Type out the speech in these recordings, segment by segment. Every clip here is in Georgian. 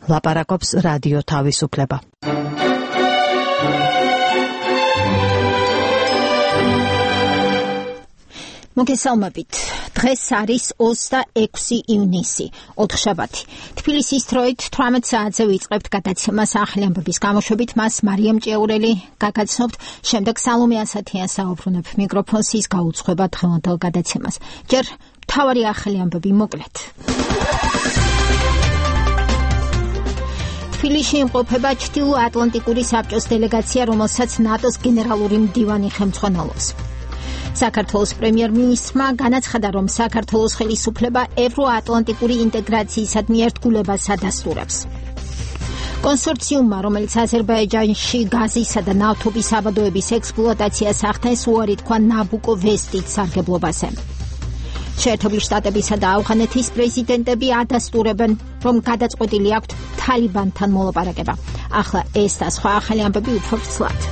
ლაპარაკობს რადიო თავისუფლება. მოგესალმებით. დღეს არის 26 ივნისი, ოთხშაბათი. თბილისის დროით 18 საათზე ვიწყებთ გადაცემას ახალი ამბების გამოშვებით. მას მარიამ ჭიაურელი გაგაცნობთ. შემდეგ სალომე ასათიანს საუბრობ მიკროფონს ის გაუძღვება დღევანდელ გადაცემას. ჯერ მთავარი ახალი ამბები მოკლედ. თბილისში იმყოფება ჩრდილო-ატლანტიკური საბჭოს დელეგაცია, რომელსაც ნატოს გენერალური მდივანი ხელმძღვანელობს. საქართველოს პრემიერ-მინისტრმა განაცხადა, რომ საქართველოს ხელისუფლება ევროატლანტიკური ინტეგრაციისადმი ერთგულებას ადასტურებს. კონსორციუმმა, რომელიც აზერბაიჯანში გაზისა და ნავთობის საბადოების ექსპლუატაციას ახდენს, უარი თქვა ნაბუკო ვესტის სარგებლობაზე. შეერთებული შტატებისა და ავღანეთის პრეზიდენტები ადასტურებენ, რომ გადაწყვეტილი აქვთ თალიბანთან მოლაპარაკება. ახლა ეს და სხვა ახალი ამბები უფრო ცლად.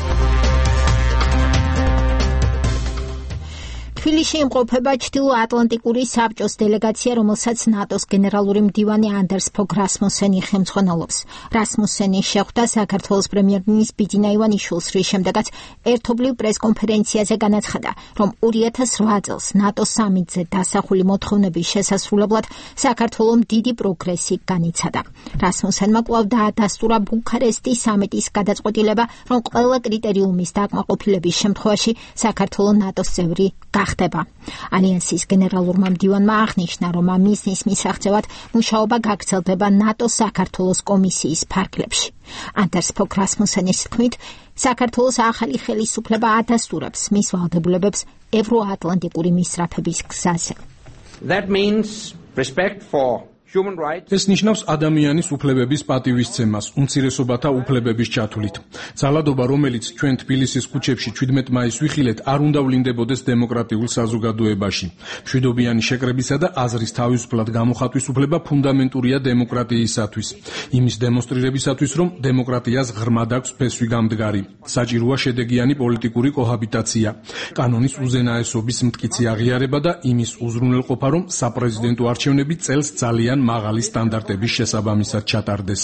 თბილისში იმყოფება ჩრდილო-ატლანტიკური საბჭოს დელეგაცია, რომელსაც ნატოს გენერალური მდივანი Anders Fogh Rasmussen ხელმძღვანელობს. Rasmussen შეხვდა საქართველოს პრემიერ-მინისტრ ბიძინა ივანიშვილს, რის შემდეგაც ერთობლივ პრესკონფერენციაზე განაცხადა, რომ 2008 წელს ნატოს სამიტზე დასახული მოთხოვნების შესასრულებლად საქართველომ დიდი პროგრესი განიცადა. Rasmussenმა კვლავ დაადასტურა ბუქარესტის სამიტის გადაწყვეტილება, რომ ყველა კრიტერიუმის დაკმაყოფილების შემთხვევაში საქართველო ნატოს წევრი გახდება. ალიანსის გენერალურმა მდივანმა აღნიშნა, რომ ამ მიზნის მისაღწევად მუშაობა გაგრძელდება ნატოს საქართველოს კომისიის ფარგლებში. Anders Fogh Rasmussenis თქმით, საქართველოს ახალი ხელისუფლება ადასტურებს მის ვალდებულებებს ევროატლანტიკური მისწრაფების გზაზე. That means respect for ეს ნიშნავს ადამიანის უფლებების პატივისცემას, უმცირესობათა უფლებების ჩათვლით. ძალადობა, რომელიც ჩვენ თბილისის ქუჩებში 17 მაისს ვიხილეთ, არ უნდა ვლინდებოდეს დემოკრატიულ საზოგადოებაში. მშვიდობიანი შეკრებისა და აზრის თავისუფლად გამოხატვის უფლება ფუნდამენტურია დემოკრატიისათვის. იმის დემონსტრირებისათვის, რომ დემოკრატიას ღრმად აქვს ფესვი გამდგარი. საჭიროა შედეგიანი პოლიტიკური კოჰაბიტაცია, კანონის უზენაესობის მტკიცე აღიარება და იმის უზრუნველყოფა, რომ საპრეზიდენტო არჩევნები წელს ძალიან მაღალი სტანდარტების შესაბამისად ჩატარდეს.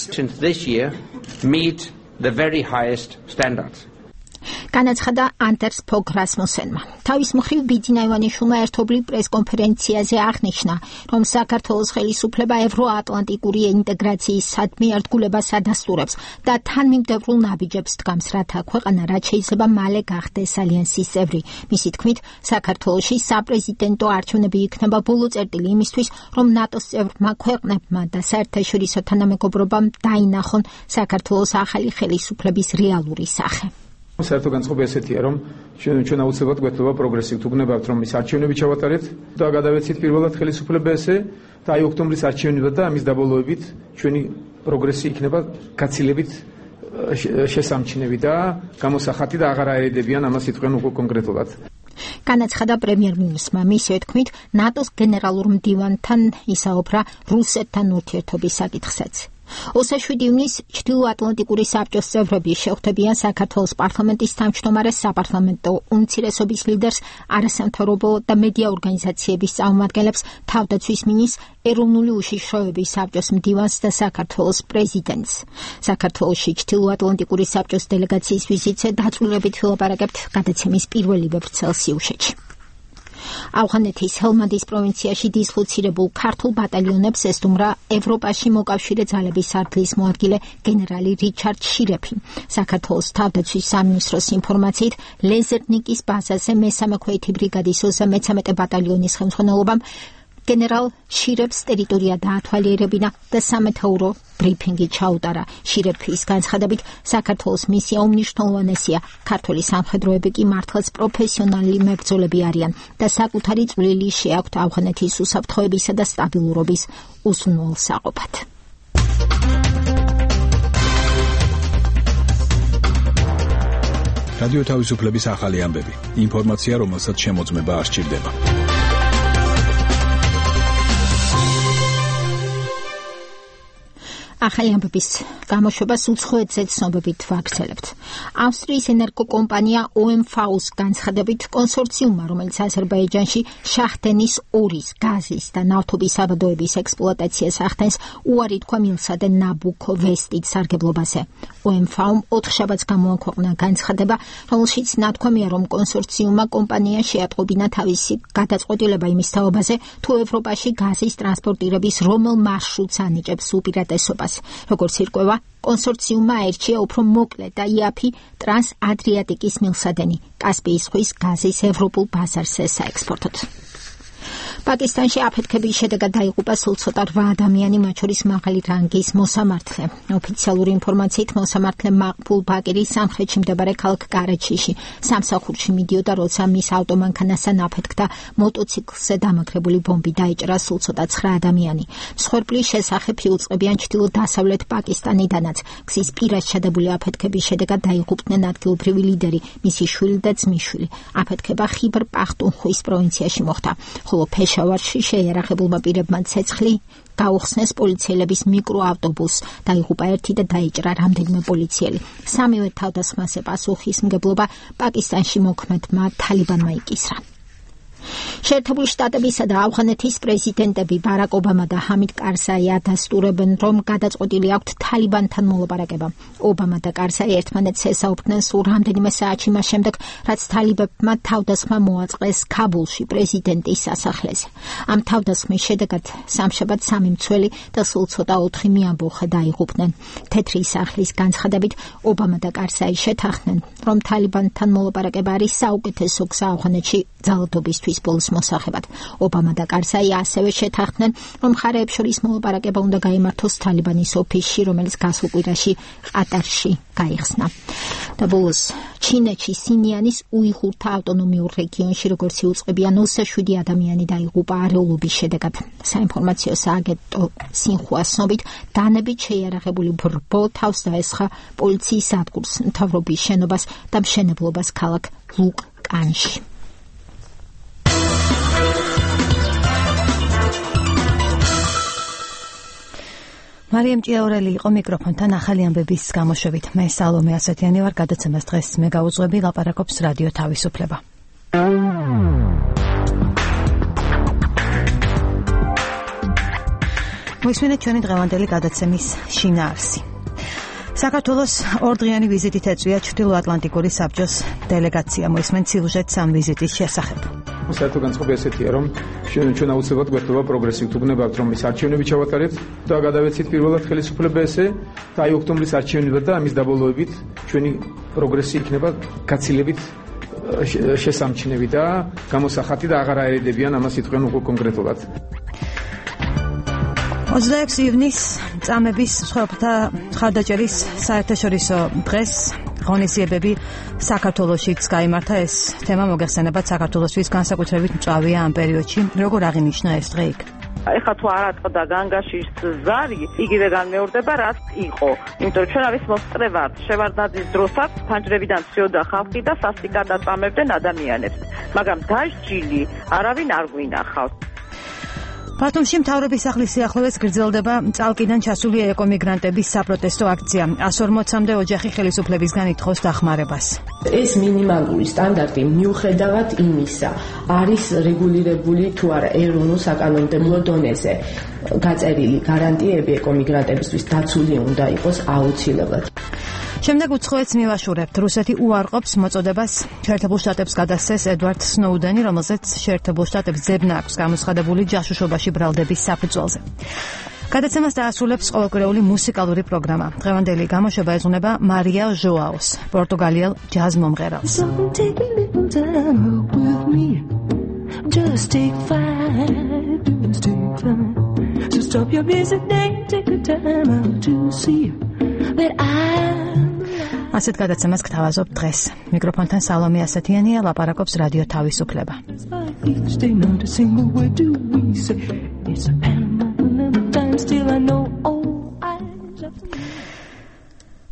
განაცხადა Anders Fogh Rasmussenმა. თავის მხრივ ბიძინა ივანიშვილმა ერთობლივ პრესკონფერენციაზე აღნიშნა, რომ საქართველოს ხელისუფლება ევროატლანტიკური ინტეგრაციისადმი ერთგულებას ადასტურებს და თანმიმდევრულ ნაბიჯებს დგამს, რათა ქვეყანა რაც შეიძლება მალე გახდეს ალიანსის წევრი. მისი თქმით, საქართველოში საპრეზიდენტო არჩევნები იქნება ბოლო წერტილი იმისთვის, რომ ნატოს წევრმა ქვეყნებმა და საერთაშორისო თანამეგობრობამ დაინახონ საქართველოს ახალი ხელისუფლების რეალური სახე. საერთო განწყობა ესეთია, რომ ჩვენ აუცილებლად გვეთლობა პროგრესი. თუ გნებავთ, რომ ის არჩევნები ჩავატარეთ და გადავეცით პირველად ხელისუფლება ესე და აი ოქტომბრის არჩევნებად და ამის დაბოლოებით ჩვენი პროგრესი იქნება გაცილებით შესამჩნევი და გამოსახატი და აღარ აერიდებიან ამას იტყვიან უკვე კონკრეტულად. განაცხადა პრემიერ-მინისტრმა. მისივე თქმით, ნატოს გენერალურ მდივანთან ისაუბრა რუსეთთან ურთიერთობის საკითხზეც. 27 ივნისს ჩრდილო-ატლანტიკური საბჭოს წევრები შეხვდებიან საქართველოს პარლამენტის თავმჯდომარეს, საპარლამენტო უმცირესობის ლიდერს, არასამთავრობო და მედია ორგანიზაციების წარმომადგენლებს, თავდაცვის მინისტრს, ეროვნული უშიშროების საბჭოს მდივანს და საქართველოს პრეზიდენტს. საქართველოში ჩრდილო-ატლანტიკური საბჭოს დელეგაციის ვიზიტზე დაწვრილებით ვილაპარაკებთ გადაცემის პირველივე ვრცელ სიუჟეტში. ავღანეთის ჰელმანდის პროვინციაში დისლოცირებულ ქართულ ბატალიონებს ესტუმრა ევროპაში მოკავშირე ძალების სარდლის მოადგილე გენერალი რიჩარდ შირეფი. საქართველოს თავდაცვის სამინისტროს ინფორმაციით, ლეზერნიკის ბაზაზე მე-3 ქვეითი ბრიგადის 33 ბატალიონის ხელმძღვანელობამ გენერალ შირეფს ტერიტორია დაათვალიერებინა და სამეთაურო ბრიფინგი ჩაუტარა. შირეფის განცხადებით, საქართველოს მისია უმნიშვნელოვანესია, ქართველი სამხედროები კი მართლაც პროფესიონალი მებრძოლები არიან და საკუთარი წვლილი შეაქვთ ავღანეთის უსაფრთხოებისა და სტაბილურობის უზრუნველსაყოფად. რადიო თავისუფლების ახალი ამბები. ინფორმაცია, რომელსაც შემოწმება არ სჭირდება. ახალი ამბების გამოშვებას უცხოეთზე ცნობებით ვაგრძელებთ. ავსტრიის ენერგოკომპანია OMV-ს განცხადებით კონსორციუმმა, რომელიც აზერბაიჯანში შაჰდენის 2-ის გაზის და ნავთობის საბადოების ექსპლუატაციას ახდენს, უარი თქვა მილსადენ ნაბუქო ვესტით სარგებლობაზე. OMV-მ 4 შაბათს გამოაქვეყნა განცხადება, რომელშიც ნათქვამია, რომ კონსორციუმმა კომპანია შეატყობინა თავისი გადაწყვეტილება იმის თაობაზე, თუ ევროპაში გაზის ტრანსპორტირების რომელ მარშრუტს ანიჭებს უპირატესობას. როგორც ირკვევა, კონსორციუმმა აირჩია უფრო მოკლე და იაფი ტრანს-ადრიატიკის მილსადენი კასპიის ზღვის გაზის ევროპულ ბაზარზე საექსპორტოდ. პაკისტანში აფეთქების შედეგად დაიღუპა სულ ცოტა 8 ადამიანი, მათ შორის მაღალი რანგის მოსამართლე. ოფიციალური ინფორმაციით მოსამართლე მაყბულ ბაკირი სამხრეთში მდებარე ქალაქ კარაჩიში სამსახურში მიდიოდა, როცა მის ავტომანქანასთან აფეთქდა მოტოციკლზე დამაგრებული ბომბი, დაიჭრა სულ ცოტა 9 ადამიანი. მსხვერპლის შესახებ იუწყებიან ჩრდილო-დასავლეთ პაკისტანიდანაც. გზის პირას ჩადებული აფეთქების შედეგად დაიღუპნენ ადგილობრივი ლიდერი, მისი შვილი და ძმისშვილი. აფეთქება ხიბერ პახტუნხუის პროვინციაში მოხდა, ხოლო ფეშავარში შეიარაღებულმა პირებმა ცეცხლი გაუხსნეს პოლიციელების მიკროავტობუსს, დაიღუპა ერთი და დაიჭრა რამდენიმე პოლიციელი. სამივე თავდასხმაზე პასუხისმგებლობა პაკისტანში მოქმედმა თალიბანმა იკისრა. შეერთებული შტატებისა და ავღანეთის პრეზიდენტები ბარაკ ობამა და ჰამიდ კარზაი ადასტურებენ, რომ გადაწყვეტილი აქვთ თალიბანთან მოლაპარაკება. ობამა და კარზაი ერთმანეთს ესაუბრდნენ სულ რამდენიმე საათში მას შემდეგ, რაც თალიბებმა თავდასხმა მოაწყეს ქაბულში პრეზიდენტის სასახლეზე. ამ თავდასხმის შედეგად სამშაბათს 3 მცველი და სულ ცოტა 4 მიამბოხე დაიღუპნენ. თეთრი სახლის განცხადებით ობამა და კარზაი შეთანხმდნენ, რომ თალიბანთან მოლაპარაკება არის საუკეთესო გზა ავღანეთში ძალადობისთვის ბოლოს მოსახებად. ობამა და კარზაი ასევე შეთანხმდნენ, რომ მხარეებს შორის მოლაპარაკება უნდა გაიმართოს თალიბანის ოფისში, რომელიც გასულ კვირაში ყატარში გაიხსნა. და ბოლოს ჩინეთში სინიანის უიღურთა ავტონომიურ რეგიონში, როგორც იუწყებიან, 27 ადამიანი დაიღუპა არეულობის შედეგად. საინფორმაციო სააგენტო სინხუას ცნობით, დანებით შეიარაღებული ბრბო თავს დაესხა პოლიციის სადგურს, მთავრობის შენობას და მშენებლობას ქალაქ ლუკანში. მარიამ ჭიაურელი იყო მიკროფონთან ახალი ამბების გამოშვებით. მე სალომე ასათიანი ვარ, გადაცემას დღეს მე გავუძღვები, ლაპარაკობს რადიო თავისუფლება. მოისმინეთ ჩვენი დღევანდელი გადაცემის შინაარსი. საქართველოს ორდღიანი ვიზიტით ეწვია ჩრდილოატლანტიკური საბჭოს დელეგაცია. მოისმენთ სიუჟეტს ამ ვიზიტის შესახებ. საერთო განწყობა ესეთია, რომ ჩვენ აუცილებლად გვერდება პროგრესი, თუ გნებავთ, რომ ის არჩევნები ჩავატარეთ და გადავეცით პირველად ხელისუფლება ესე და აი ოქტომბრის არჩევნებად და ამის დაბოლოებით ჩვენი პროგრესი იქნება გაცილებით შესამჩნევი და გამოსახატი და აღარ აერიდებიან ამას იტყვიან უკვე კონკრეტულად. 26 ივნისს წამების მსხვერპლთა მხარდაჭერის საერთაშორისო დღეს ღონისძიებები საქართველოშიც გაიმართა. ეს თემა მოგეხსენებათ საქართველოსთვის განსაკუთრებით მწვავეა ამ პერიოდში. როგორ აღინიშნა ეს დღე იქ? ეხლა თუ არ ატყდა განგაშის ზარი, იგივე განმეორდება, რაც იყო. იმიტომ ჩვენ არის მოსწრე ვართ. შევარდნაძის დროსაც ფანჯრებიდან ცვიოდა ხალხი და სასტიკად აწამებდნენ ადამიანებს. მაგრამ დასჯილი არავინ არ გვინახავს. ბათუმში მთავრობის სახლის სიახლოვეს გრძელდება წალკიდან ჩასული ეკომიგრანტების საპროტესტო აქცია. 140-მდე ოჯახი ხელისუფლებისგან ითხოვს დახმარებას. ეს მინიმალური სტანდარტი მიუხედავად იმისა, არის რეგულირებული თუ არა ეროვნულ საკანონმდებლო დონეზე. გაწერილი გარანტიები ეკომიგრანტებისთვის დაცული უნდა იყოს აუცილებლად. შემდეგ უცხოეთს მივაშურებთ. რუსეთი უარყოფს მოწოდებას შეერთებულ შტატებს გადასცეს ედვარდ სნოუდენი, რომელზეც შეერთებულ შტატებს ძებნა აქვს გამოცხადებული ჯაშუშობაში ბრალდების საფუძველზე. გადაცემას დაასრულებს ყოველკვირეული მუსიკალური პროგრამა. დღევანდელი გამოშვება ეძღვნება მარია ჟოაოს, პორტუგალიელ ჯაზ მომღერალს. ასეთ გადაცემას გთავაზობ დღეს. მიკროფონთან სალომე ასათიანია, ლაპარაკობს რადიო თავისუფლება.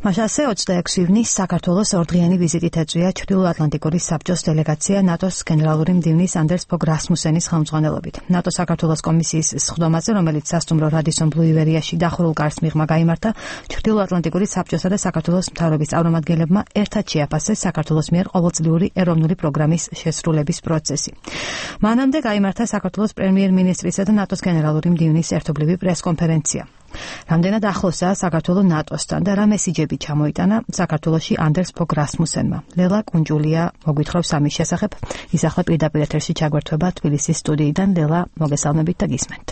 მაშასე 26 ივნისს საქართველოს ორდღიანი ვიზიტით ეწვია ჩრდილოატლანტიკური საბჭოს დელეგაცია ნატოს გენერალური მდივნის ანდერს ფოგ რასმუსენის ხელმძღვანელობით. ნატო საქართველოს კომისიის სხდომაზე, რომელიც სასტუმრო რადისონ ბლუ ივერიაში დახურულ კარს მიღმა გაიმართა, ჩრდილოატლანტიკური საბჭოსა და საქართველოს მთავრობის წარმომადგენლებმა ერთად შეაფასეს საქართველოს მიერ ყოველწლიური ეროვნული პროგრამის შესრულების პროცესი. მანამდე გაიმართა საქართველოს პრემიერ-მინისტრისა და ნატოს გენერალური მდივნის ერთობლივი პრესკონფერენცია. რამდენად ახლოსაა საქართველო ნატოსთან და რა მესიჯები ჩამოიტანა საქართველოში ანდერს ფოგ რასმუსენმა. ლელა კუნჯულია მოგვითხრობს ამის შესახებ. ის ახლა პირდაპირ ეთერში ჩაგვერთვება თბილისის სტუდიიდან. ლელა, მოგესალმებით და გისმენთ.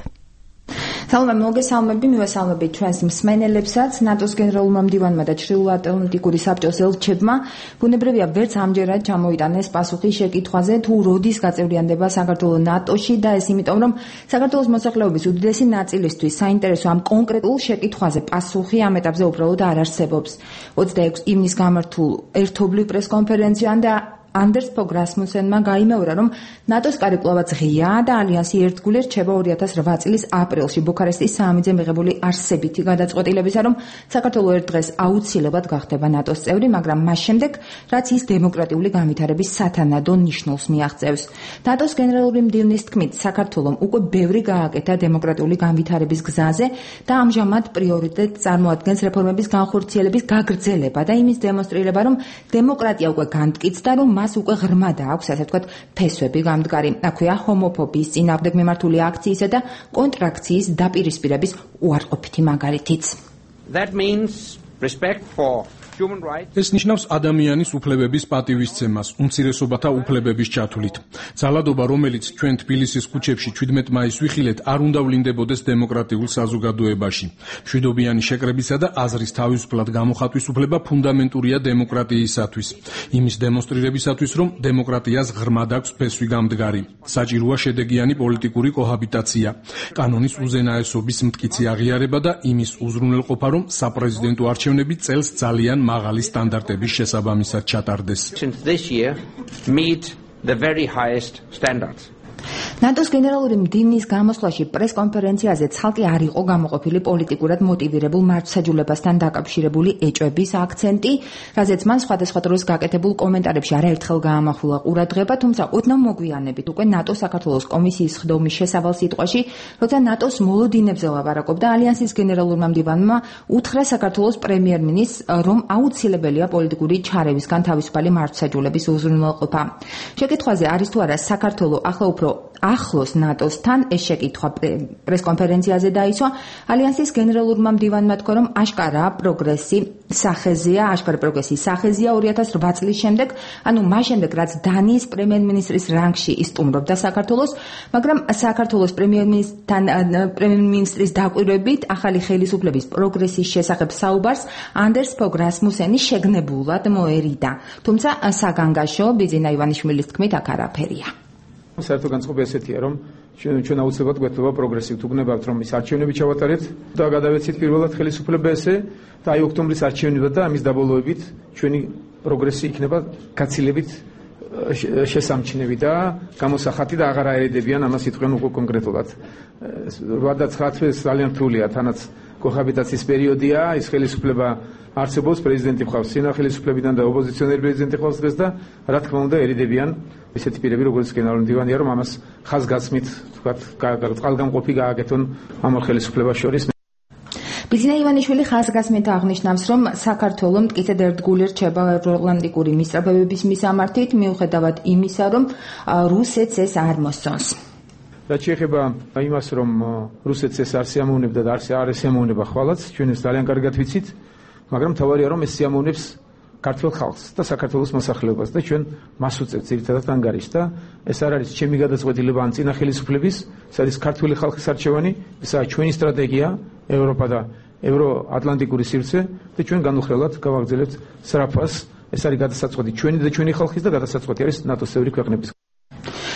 მოგესალმები, მივესალმებით ჩვენს მსმენელებსაც. ნატოს გენერალურმა მდივანმა და ჩრდილოატლანტიკური საბჭოს ელჩებმა ბუნებრივია ვერც ამჯერად ჩამოიტანეს პასუხი შეკითხვაზე, თუ როდის გაწევრიანდება საქართველო ნატოში და ეს იმიტომ, რომ საქართველოს მოსახლეობის უდიდესი ნაწილისთვის საინტერესო ამ კონკრეტულ შეკითხვაზე პასუხი ამ ეტაპზე უბრალოდ არ არსებობს. 26 ივნისს გამართულ ერთობლივ პრესკონფერენციამდე ანდერს ფოგ რასმუსენმა გაიმეორა, რომ ნატოს კარიკლავაც ღია და ალიანსი ერთგული რჩება 2008 წლის აპრილში ბუქარესტის საამიძე მიღებული არსებითი გადაწყვეტილებისა, რომ საქართველო ერთ დღეს აუცილებლად გახდება ნატოს წევრი, მაგრამ მას შემდეგ, რაც ის დემოკრატიული განვითარების სათანადო ნიშნულს მიაღწევს. ნატოს გენერალური მდივნის თქმით, საქართველომ უკვე ბევრი გააკეთა დემოკრატიული განვითარების გზაზე და ამჟამად პრიორიტეტს წარმოადგენს რეფორმების განხორციელების გაგრძელება და იმის დემონსტრირება, რომ დემოკრატია უკვე განმტკიცდა, რომ მას უკვე ღრმად აქვს, ასე ვთქვათ, ფესვები გამდგარი. აქვეა ჰომოფობიის წინააღმდეგ მიმართული აქციისა და კონტრაქციის დაპირისპირების უარყოფითი მაგალითიც. That means respect for human rights. ეს ნიშნავს ადამიანის უფლებების პატივისცემას, უმცირესობათა უფლებების ჩათვლით. ძალადობა, რომელიც ჩვენ თბილისის ქუჩებში 17 მაისს ვიხილეთ, არ უნდა ვლინდებოდეს დემოკრატიულ საზოგადოებაში. მშვიდობიანი შეკრებისა და აზრის თავისუფლად გამოხატვის უფლება ფუნდამენტურია დემოკრატიისათვის. იმის დემონსტრირებისათვის, რომ დემოკრატიას ღრმად აქვს ფესვი გამდგარი. საჭიროა შედეგიანი პოლიტიკური კოჰაბიტაცია, კანონის უზენაესობის მტკიცე აღიარება და იმის უზრუნველყოფა, რომ საპრეზიდენტო არჩევნები წელს ძალიან მაღალი სტანდარტების შესაბამისად ჩატარდეს. This year meet the very highest standards. ნატოს გენერალური მდივნის გამოსვლაში პრესკონფერენციაზე ცალკე არ იყო გამოყოფილი პოლიტიკურად მოტივირებულ მართლმსაჯულებასთან დაკავშირებული ეჭვების აქცენტი, რაზეც მან სხვადასხვა დროს გაკეთებულ კომენტარებში არაერთხელ გაამახვილა ყურადღება, თუმცა ოდნავ მოგვიანებით უკვე ნატოს საქართველოს კომისიის სხდომის შესავალ სიტყვაში, როცა ნატოს მოლოდინებზე ლაპარაკობდა, ალიანსის გენერალურმა მდივანმა უთხრა საქართველოს პრემიერ-მინისტრს, რომ აუცილებელია პოლიტიკური ჩარევისგან თავისუფალი მართლმსაჯულების უზრუნველყოფა. შეკითხვაზე არის თუ არა საქართველო ახლა უფრო ახლოს ნატოსთან, ეს შეკითხვა პრესკონფერენციაზე დაისვა. ალიანსის გენერალურმა მდივანმა თქვა, რომ აშკარა პროგრესის სახეზია 2008 წლის შემდეგ, ანუ მას შემდეგ, რაც დანიის პრემიერ-მინისტრის რანგში ისტუმრობდა საქართველოს, მაგრამ საქართველოს პრემიერ-მინისტრის დაკვირვებით ახალი ხელისუფლების პროგრესის შესახებ საუბარს ანდერს ფოგ რასმუსენი შეგნებულად მოერიდა. თუმცა საგანგაშო ბიძინა ივანიშვილის თქმით აქ არაფერია. საერთო განწყობა ესეთია, რომ ჩვენ აუცილებლად გვეთქვა პროგრესი, თუ გნებავთ, რომ ის არჩევნები ჩავატარეთ და გადავეცით პირველად ხელისუფლება ესე და აი ოქტომბრის არჩევნებდა და ამის დაბოლოებით ჩვენი პროგრესი იქნება გაცილებით შესამჩნევი და გამოსახატი და აღარ აერიდებიან ამას იტყვიან უკვე კონკრეტულად. 8 და 9 თვეს ძალიან რთულია, თანაც კოჰაბიტაციის პერიოდია, ის ხელისუფლება არსებობს, პრეზიდენტი ხავს სინა ხელისუფლებიდან და ოპოზიციონერი პრეზიდენტი ხავს დღეს და რა თქმა უნდა ერიდებიან ესეთი პირები, როგორც გენერალური მდივანია, რომ ამას ხაზგასმით, თქვათ, წყალგამყოფი გააკეთონ ამ ხელისუფლებას შორის. ბიძინა ივანიშვილი ხაზგასმით აღნიშნავს, რომ საქართველო მტკიცედ ერთგული რჩება ევროატლანტიკური მისწრაფებების მისამართით, მიუხედავად იმისა, რომ რუსეთს ეს არ მოსწონს. რაც შეეხება იმას, რომ რუსეთს ეს არ სიამოვნებდა და არ სიამოვნება ხვალაც, ჩვენ ეს ძალიან კარგად ვიცით, მაგრამ თავარია, რომ ეს სიამოვნებს ქართულ ხალხს და საქართველოს მოსახლეობას და ჩვენ მას უწევთ ძირითადად ანგარიშს და ეს არ არის ჩემი გადაწყვეტილება ან წინა ხელისუფლების, ეს არის ქართული ხალხის არჩევანი, ესაა ჩვენი სტრატეგია, ევროპა და ევროატლანტიკური სივრცე და ჩვენ განუხრელად გავაგრძელებთ სრაფას. ეს არის გადასაწყვეტი ჩვენი და ჩვენი ხალხის და გადასაწყვეტი არის ნატოს წევრი ქვეყნების.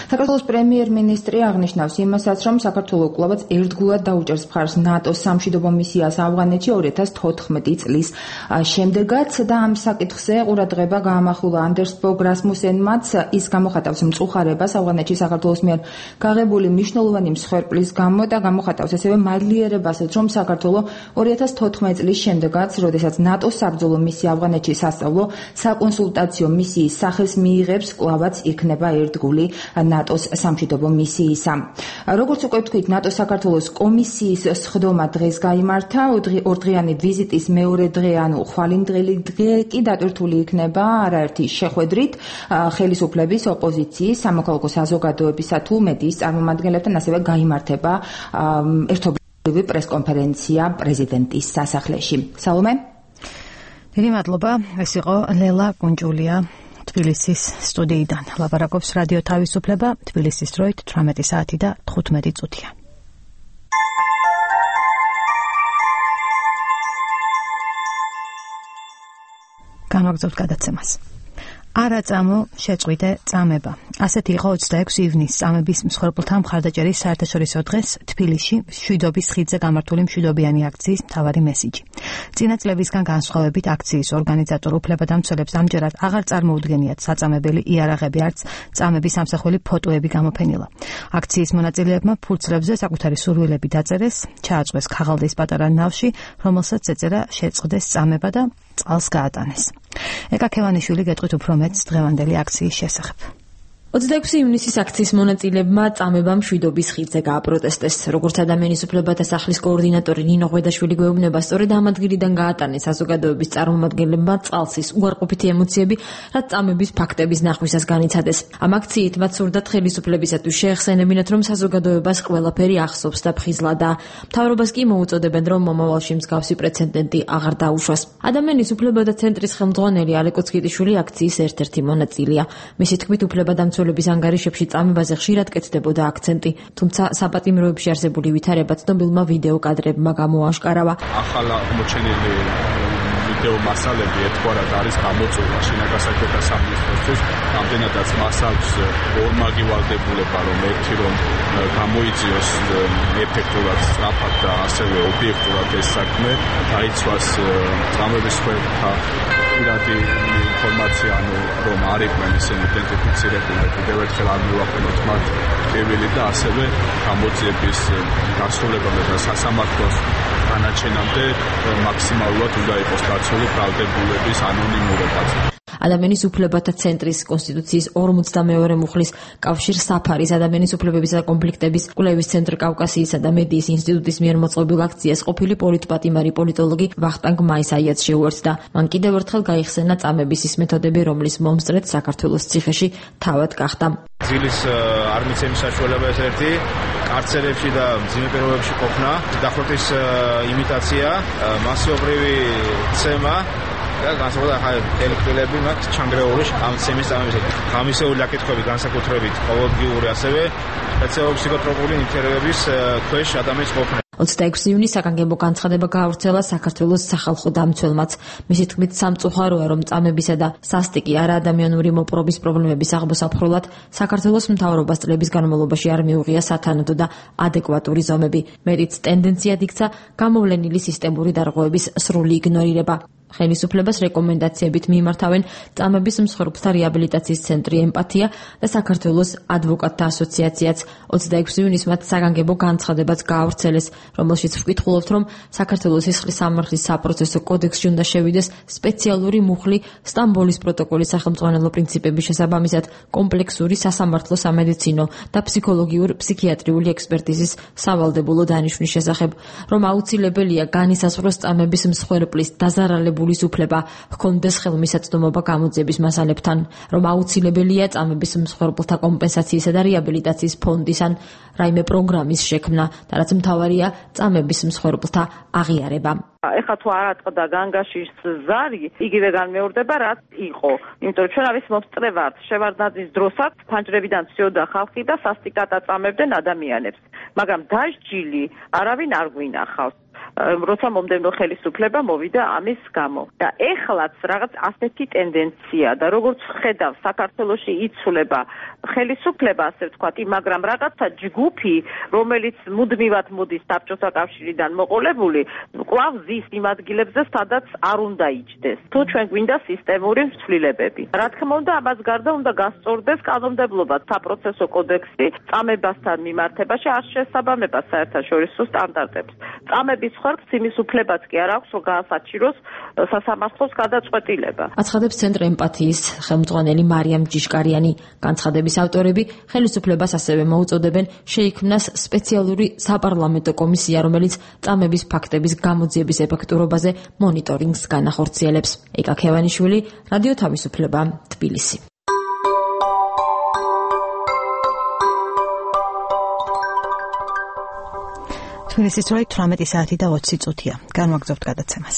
საქართველოს პრემიერ-მინისტრი აღნიშნავს იმასაც, რომ საქართველო კვლავაც ერთგულად დაუჭერს მხარს ნატოს სამშვიდობო მისიას ავღანეთში 2014 წლის შემდეგაც და ამ საკითხზე ყურადღება გაამახვილა ანდერს ბოგ რასმუსენმაც. ის გამოხატავს მწუხარებას ავღანეთში საქართველოს მიერ გაღებული მნიშვნელოვანი მსხვერპლის გამო და გამოხატავს ასევე მადლიერებასაც, რომ საქართველო 2014 წლის შემდეგაც, როდესაც ნატოს საბრძოლო მისია ავღანეთში სასწავლო საკონსულტაციო მისიის სახელს მიიღებს, კვლავაც იქნება ერთგული ნატოს სამშვიდობო მისიისა. როგორც უკვე ვთქვით, ნატოს საქართველოს კომისიის სხდომა დღეს გაიმართა, ორდღიანი ვიზიტის მეორე დღე, ანუ ხვალინდღელი დღე კი დატვირთული იქნება არაერთი შეხვედრით ხელისუფლების, ოპოზიციის, სამოქალაქო საზოგადოებისა თუ მედიის წარმომადგენლებთან, ასევე გაიმართება ერთობლივი პრესკონფერენცია პრეზიდენტის სასახლეში. სალომე? დიდი მადლობა. ეს იყო ლელა კუნჯულია თბილისის სტუდიიდან. ლაპარაკობს რადიო თავისუფლება, თბილისის დროით 18 საათი და 15 წუთია. განვაგრძობთ გადაცემას. არაწამო შეწყვიტე წამება. ასეთი იყო 26 ივნისს წამების მსხვერპლთა მხარდაჭერის საერთაშორისო დღეს თბილისში მშვიდობის ხიდზე გამართული მშვიდობიანი აქციის მთავარი მესიჯი. წინა წლებისგან განსხვავებით აქციის ორგანიზატორ უფლებადამცველებს ამჯერად აღარ წარმოუდგენიათ საწამებელი იარაღები, არც წამების სამსახველი ფოტოები გამოფენილა. აქციის მონაწილეებმა ფურცლებზე საკუთარი სურვილები დაწერეს, ჩააწყვეს ქაღალდის პატარა ნავში, რომელსაც ეწერა შეწყდეს წამება და წყალს გაატანეს. ეკა ქევანიშვილი გეტყვით უფრო მეტს დღევანდელი აქციის შესახებ. 26 ივნისის აქციის მონაწილეებმა წამება მშვიდობის ხიდზე გააპროტესტეს. როგორც ადამიანის უფლებათა სახლის კოორდინატორი ნინო ღვედაშვილი გვეუბნება, სწორედ ამ ადგილიდან გაატანეს საზოგადოების წარმომადგენლებმა წყალსის უარყოფითი ემოციები, რაც წამების ფაქტების ნახვისას განიცადეს. ამ აქციით მათ სურდათ ხელისუფლებისათვის შეეხსენებინათ, რომ საზოგადოებას ყველაფერი ახსოვს და ფხიზლადაა. მთავრობას კი მოუწოდებენ, რომ მომავალში მსგავსი პრეცედენტი აღარ დაუშვას. ადამიანის უფლებათა ცენტრის ხელმძღვანელი ალეკო ცკიტიშვილი აქციის ერთ-ერთი მონაწილეა. მისი თქმით, უფლებადამცველების ანგარიშებში წამებაზე ხშირად კეთდებოდა აქცენტი, თუმცა საპატიმროებში არსებული ვითარება ცნობილმა ვიდეო კადრებმა გამოაშკარავა. ახალ აღმოჩენილი ვიდეო მასალები ერთგვარად არის გამოწვევა შინაგასაჭიროთა სამინისტროსთვის, რამდენადაც მას აქვს ორმაგი ვალდებულება, რომ ერთი რომ გამოიწვიოს ეფექტურად, სწრაფად და ასევე ობიექტურად ეს საქმე, დაიცვას წამების მსხვერპლთა პირადი ინფორმაცია, რომ არ იყვნენ ისინი იდენტიფიცირებული, კიდევ ერთხელ არ მივაყენოთ მათ ტკივილი და ასევე გამოძიების დასრულებამდე და სასამართლოს განაჩენამდე მაქსიმალურად უნდა იყოს დაცული ბრალდებულების ანონიმურობაც. ადამიანის უფლებათა ცენტრის კონსტიტუციის 42 მუხლის კავშირ საფარის ადამიანის უფლებებისა და კონფლიქტების კვლევის ცენტრ კავკასიისა და მედიის ინსტიტუტის მიერ მოწყობილ აქციას ყოფილი პოლიტპატიმარი პოლიტოლოგი ვახტანგ მაისაიაც შეუერთდა. მან კიდევ ერთხელ გაიხსენა წამების ის მეთოდები, რომლის მომსწრედ საქართველოს ციხეში თავად გახდა. ძილის არ მიცემის საშუალება ეს ერთი, კარცერებში და მძიმე პირობებში ყოფნა, დახვრეტის იმიტაცია, მასობრივი ცემა და განსაკუთრებით ახლა ელექტროლები მაქვს ჩანგრეული ამ ცემის წამების. გამისეული აკითხვები განსაკუთრებით ყოველდღიური ასევე სპეციალური ფსიქოტროპული ნივთიერებების ქვეშ ადამიანის ყოფნა. 26 ივნისს საგანგებო განცხადება გაავრცელა საქართველოს სახალხო დამცველმაც. მისი თქმით, სამწუხაროა, რომ წამებისა და სასტიკი არაადამიანური მოპყრობის პრობლემების აღმოსაფხვრულად საქართველოს მთავრობას წლების განმავლობაში არ მიუღია სათანადო და ადეკვატური ზომები. მეტიც ტენდენციად იქცა გამოვლენილი სისტემური დარღვევების სრული იგნორირება. ხელისუფლებას რეკომენდაციებით მიიმართავენ წამების მსხვერპლთა რეაბილიტაციის ცენტრი ემპათია და საქართველოს ადვოკატთა ასოციაციაც. 26 ივნისს მათ საგანგებო განცხადებაც გაავრცელეს, რომელშიც ვკითხულობთ, რომ საქართველოს სისხლის სამართლის საპროცესო კოდექსში უნდა შევიდეს სპეციალური მუხლი სტამბოლის პროტოკოლის სახელმძღვანელო პრინციპების შესაბამისად კომპლექსური სასამართლო სამედიცინო და ფსიქოლოგიურ ფსიქიატრიული ექსპერტიზის სავალდებულო დანიშვნის შესახებ, რომ აუცილებელია განისაზღვროს წამების მსხვერპლის დაზარალებულის უფლება ჰქონდეს ხელმისაწვდომობა გამოძიების მასალებთან, რომ აუცილებელია წამების მსხვერპლთა კომპენსაციისა და რეაბილიტაციის ფონდის ან რაიმე პროგრამის შექმნა და რაც მთავარია წამების მსხვერპლთა აღიარება. ეხლა თუ არ ატყდა განგაშის ზარი, იგივე განმეორდება, რაც იყო. იმიტომ რომ ჩვენ არის მომსწრე ვართ, შევარდნაძის დროსაც ფანჯრებიდან ცდიოდა ხალხი და სასტიკად აწამებდნენ ადამიანებს. მაგრამ დასჯილი არავინ არ გვინახავს. როცა მომდევნო ხელისუფლება მოვიდა ამის გამო. და ეხლაც რაღაც ასეთი ტენდენცია და როგორც ხედავ საქართველოში იცვლება ხელისუფლება, ასე ვთქვათ, მაგრამ რაღაცა ჯგუფი, რომელიც მუდმივად მოდის საბჭოთა კავშირიდან მოყოლებული, კვლავ ზის იმ ადგილებზე, სადაც არ უნდა იჯდეს. თუ ჩვენ გვინდა სისტემური ცვლილებები. რა თქმა უნდა, ამას გარდა უნდა გასწორდეს კანონმდებლობა, საპროცესო კოდექსი წამებასთან მიმართებაში არ შესაბამება საერთაშორისო სტანდარტებს. წამების ხარკს იმის უფლებაც კი არ აქვს, რომ გაასაჩიროს სასამართლოს გადაწყვეტილება. აცხადებს ცენტრ ემპათიის ხელმძღვანელი მარიამ ჯიშკარიანი. განცხადების ავტორები ხელისუფლებას ასევე მოუწოდებენ შეიქმნას სპეციალური საპარლამენტო კომისია, რომელიც წამების ფაქტების გამოძიების ეფექტურობაზე მონიტორინგს განახორციელებს. ეკა ქევანიშვილი, რადიო თავისუფლება, თბილისი. თბილისის დროით 18 საათი და 20 წუთია. განვაგრძობთ გადაცემას.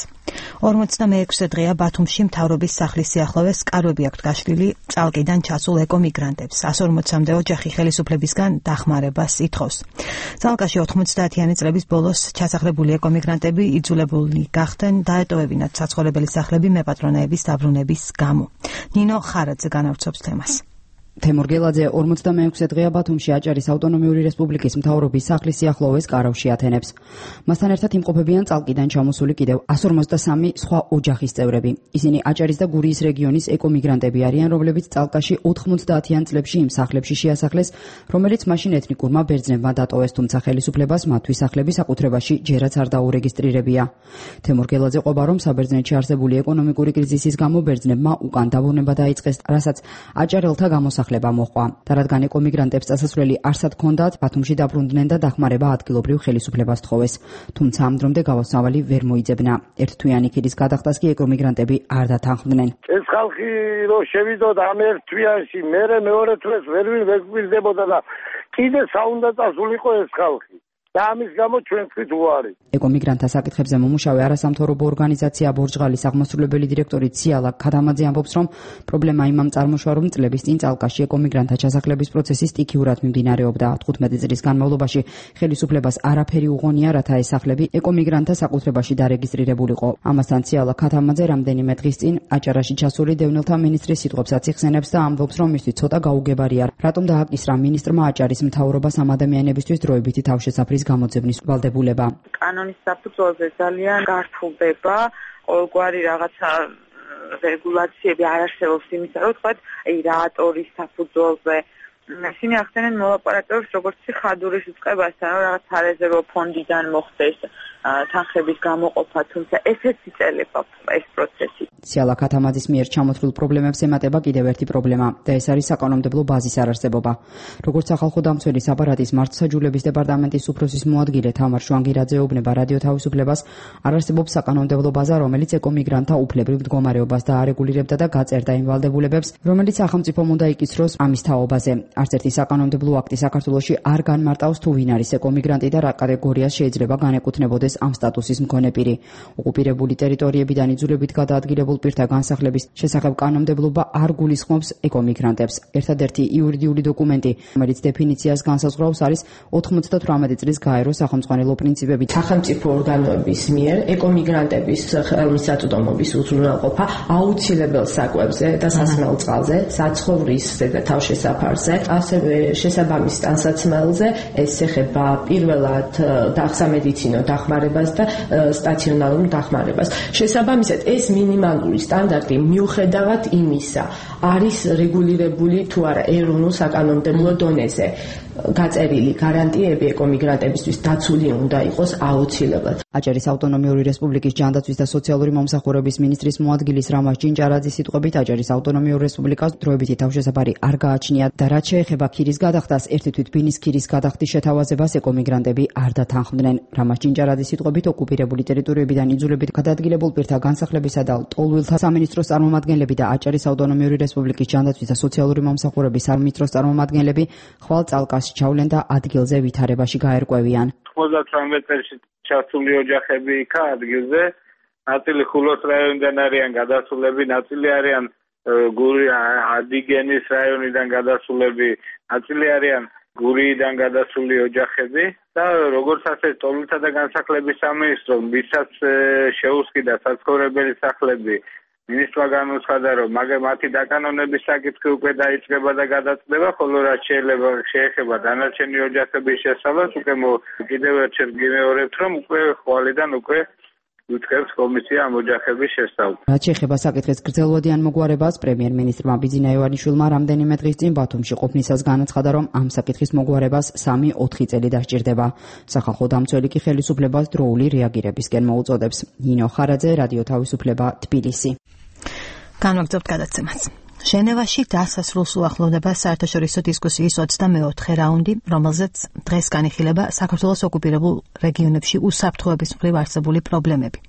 46 დღეა ბათუმში მთავრობის სახლის სიახლოვეს სკარები აქვთ გაშლილი წალკიდან ჩასულ ეკომიგრანტებს. 140-მდე ოჯახი ხელისუფლებისგან დახმარებას ითხოვს. წალკაში 90-იანი წლების ბოლოს ჩასახლებული ეკომიგრანტები იძულებულნი გახდნენ დაეტოვებინათ საცხოვრებელი სახლები მეპატრონეების დაბრუნების გამო. ნინო ხარაძე განავრცობს თემას. თემურ გელაძე 46 დღეა ბათუმში აჭარის ავტონომიური რესპუბლიკის მთავრობის სახლის სიახლოვეს კარავში ათენებს. მასთან ერთად იმყოფებიან წალკიდან ჩამოსული კიდევ 153 სხვა ოჯახის წევრები. ისინი აჭარის და გურიის რეგიონის ეკომიგრანტები არიან, რომლებიც წალკაში 90-იან წლებში იმ სახლებში შეასახლეს, რომელიც მაშინ ეთნიკურმა ბერძნებმა დატოვეს, თუმცა ხელისუფლებას მათთვის სახლები საკუთრებაში ჯერაც არ დაურეგისტრირებია. თემურ გელაძე ყვება, რომ საბერძნეთში არსებული ეკონომიკური კრიზისის გამო ბერძნებმა უკან დაბრუნება დაიწყეს, რასაც აჭარელთა გამოსახლება მოყვა. და რადგან ეკომიგრანტებს წასასვლელი არსად ჰქონდათ, ბათუმში დაბრუნდნენ და დახმარება ადგილობრივ ხელისუფლებას თხოვეს. თუმცა ამ დრომდე გავასავალი ვერ მოიძებნა. ერთთვიანი ქიდის გადახდას კი ეკომიგრანტები არ დათანხმდნენ. ეს ხალხი რო შევიდოდა ამ ერთ თვიანში, მერე მეორე თვეს ვერვინ ვეგვირდებოდა და კიდე საუნდა წასულიყო ეს ხალხი. და ამის გამო ჩვენ თქვით უარი. ეკომიგრანტთა საკითხებზე მომუშავე არასამთავრობო ორგანიზაცია ბორჯღალის აღმასრულებელი დირექტორი ციალა ქადამაძე ამბობს, რომ პრობლემა იმამ წარმოშვა, რომ წლების წინ წალკაში ეკომიგრანტთა ჩასახლების პროცესი სტიქიურად მიმდინარეობდა. 15 წლის განმავლობაში ხელისუფლებას არაფერი უღონია, რათა ეს სახლები ეკომიგრანტთა საკუთრებაში დარეგისტრირებულიყო. ამასთან ციალა ქადამაძე რამდენიმე დღის წინ აჭარაში ჩასული დევნილთა მინისტრის სიტყვებსაც იხსენებს და ამბობს, რომ მისთვის ცოტა გაუგებარია, რატომ დააკისრა მინისტრმა აჭარის მთავრობას ამ ადამიანებისთვის დროებითი თავშესაფრის გამოძებნის ვალდებულება. კანონის საფუძველზე ძალიან გართულდება ყოველგვარი რაღაცა რეგულაციები არ არსებობს იმისა, რომ თქვათ, რაატორის საფუძველზე ისინი ახდენენ მოლაპარაკებებს როგორც ხადურის უწყებასთან, რომ რაღაც სარეზერვო ფონდიდან მოხდეს თანხების გამოყოფა, თუმცა ესეც იწელება ეს პროცესი. ციალა ქათამაძის მიერ ჩამოთვლილ პრობლემებს ემატება კიდევ ერთი პრობლემა და ეს არის საკანონმდებლო ბაზის არარსებობა. როგორც სახალხო დამცველის აპარატის მართლმსაჯულების დეპარტამენტის უფროსის მოადგილე თამარ შვანგირაძე ეუბნება რადიო თავისუფლებას, არ არსებობს საკანონმდებლო ბაზა, რომელიც ეკომიგრანტთა უფლებრივ მდგომარეობას დაარეგულირებდა და გაწერდა იმ ვალდებულებებს, რომელიც სახელმწიფომ უნდა იკისროს ამის თაობაზე. არც ერთი საკანონმდებლო აქტი საქართველოში არ განმარტავს თუ ვინ არის ეკომიგრანტი და რა კატეგორიას შეიძლება განეკუთვნებოდეს ამ სტატუსის მქონე პირი. ოკუპირებული ტერიტორიებიდან იძულებით გადაადგილებულ პირთა განსახლების შესახებ კანონმდებლობა არ გულისხმობს ეკომიგრანტებს. ერთადერთი იურიდიული დოკუმენტი, რომელიც დეფინიციას განსაზღვრავს, არის 98 წლის გაერო სახელმწიფო პრინციპები. სახელმწიფო ორგანოების მიერ ეკომიგრანტების ხელმისაწვდომობის უზრუნველყოფა აუცილებელ საკვებზე და სასმელ წყალზე, საცხოვრისზე და თავშესაფარზე, ასევე შესაბამის ტანსაცმელზე, ეს ეხება პირველად სამედიცინო დახმარებას და სტაციონარულ დახმარებას. შესაბამისად, ეს მინიმალური სტანდარტი მიუხედავად იმისა, არის რეგულირებული თუ არა ეროვნულ საკანონმდებლო დონეზე. გაწერილი გარანტიები ეკომიგრანტებისთვის დაცული უნდა იყოს აუცილებლად. აჭარის ავტონომიური რესპუბლიკის ჯანდაცვის და სოციალური მომსახურების მინისტრის მოადგილის რამაზ ჭინჭარაძის სიტყვებით, აჭარის ავტონომიური რესპუბლიკას დროებითი თავშესაფარი არ გააჩნია და რაც შეეხება ქირის გადახდას, ერთი თვით ბინის ქირის გადახდის შეთავაზებას ეკომიგრანტები არ დათანხმდნენ. რამაზ ჭინჭარაძის სიტყვებით, ოკუპირებული ტერიტორიებიდან იძულებით გადაადგილებულ პირთა განსახლებისა და ტოლვილთა სამინისტროს წარმომადგენლები და აჭარის ავტონომიური რესპუბლიკის ჯანდაცვის და სოციალური მომსახურების სამინისტროს წარმომადგენლები ხვალ წალკას ჩავლენ და ადგილზე ვითარებაში გაერკვევიან. 98 წელს ჩასული ოჯახები იქა ადგილზე, ნაწილი ხულოს რაიონიდან არიან გადასულები, ნაწილი არიან ადიგენის რაიონიდან გადასულები, ნაწილი არიან გურიიდან გადასული ოჯახები და როგორც ასე ტოლთა და განსახლების სამინისტრო ვისაც შეუსყიდა საცხოვრებელი სახლები მინისტრმა განუცხადა რომ მათი დაკანონების საკითხი უკვე დაიწყება და გადაწყდება, ხოლო რაც შეეხება დანარჩენი ოჯახების შესავალს უკვე კიდევ ერთხელ გიმეორებთ რომ უკვე ხვალიდან უკვე უწყებს კომისია ამ ოჯახების შესწავლას. რაც შეეხება საკითხის გრძელვადიან მოგვარებას, პრემიერ-მინისტრმა ბიძინა ივანიშვილმა რამდენიმე დღის წინ ბათუმში ყოფნისას განაცხადა, რომ ამ საკითხის მოგვარებას 3-4 წელი დასჭირდება. სახალხო დამცველი კი ხელისუფლებას დროული რეაგირებისკენ მოუწოდებს. ნინო ხარაძე, რადიო თავისუფლება, თბილისი. განვაგრძობთ გადაცემას. ჟენევაში დასასრულს უახლოვდება საერთაშორისო დისკუსიის 24 რაუნდი, რომელზეც დღეს განიხილება საქართველოს ოკუპირებულ რეგიონებში უსაფრთხოების მხრივ არსებული პრობლემები.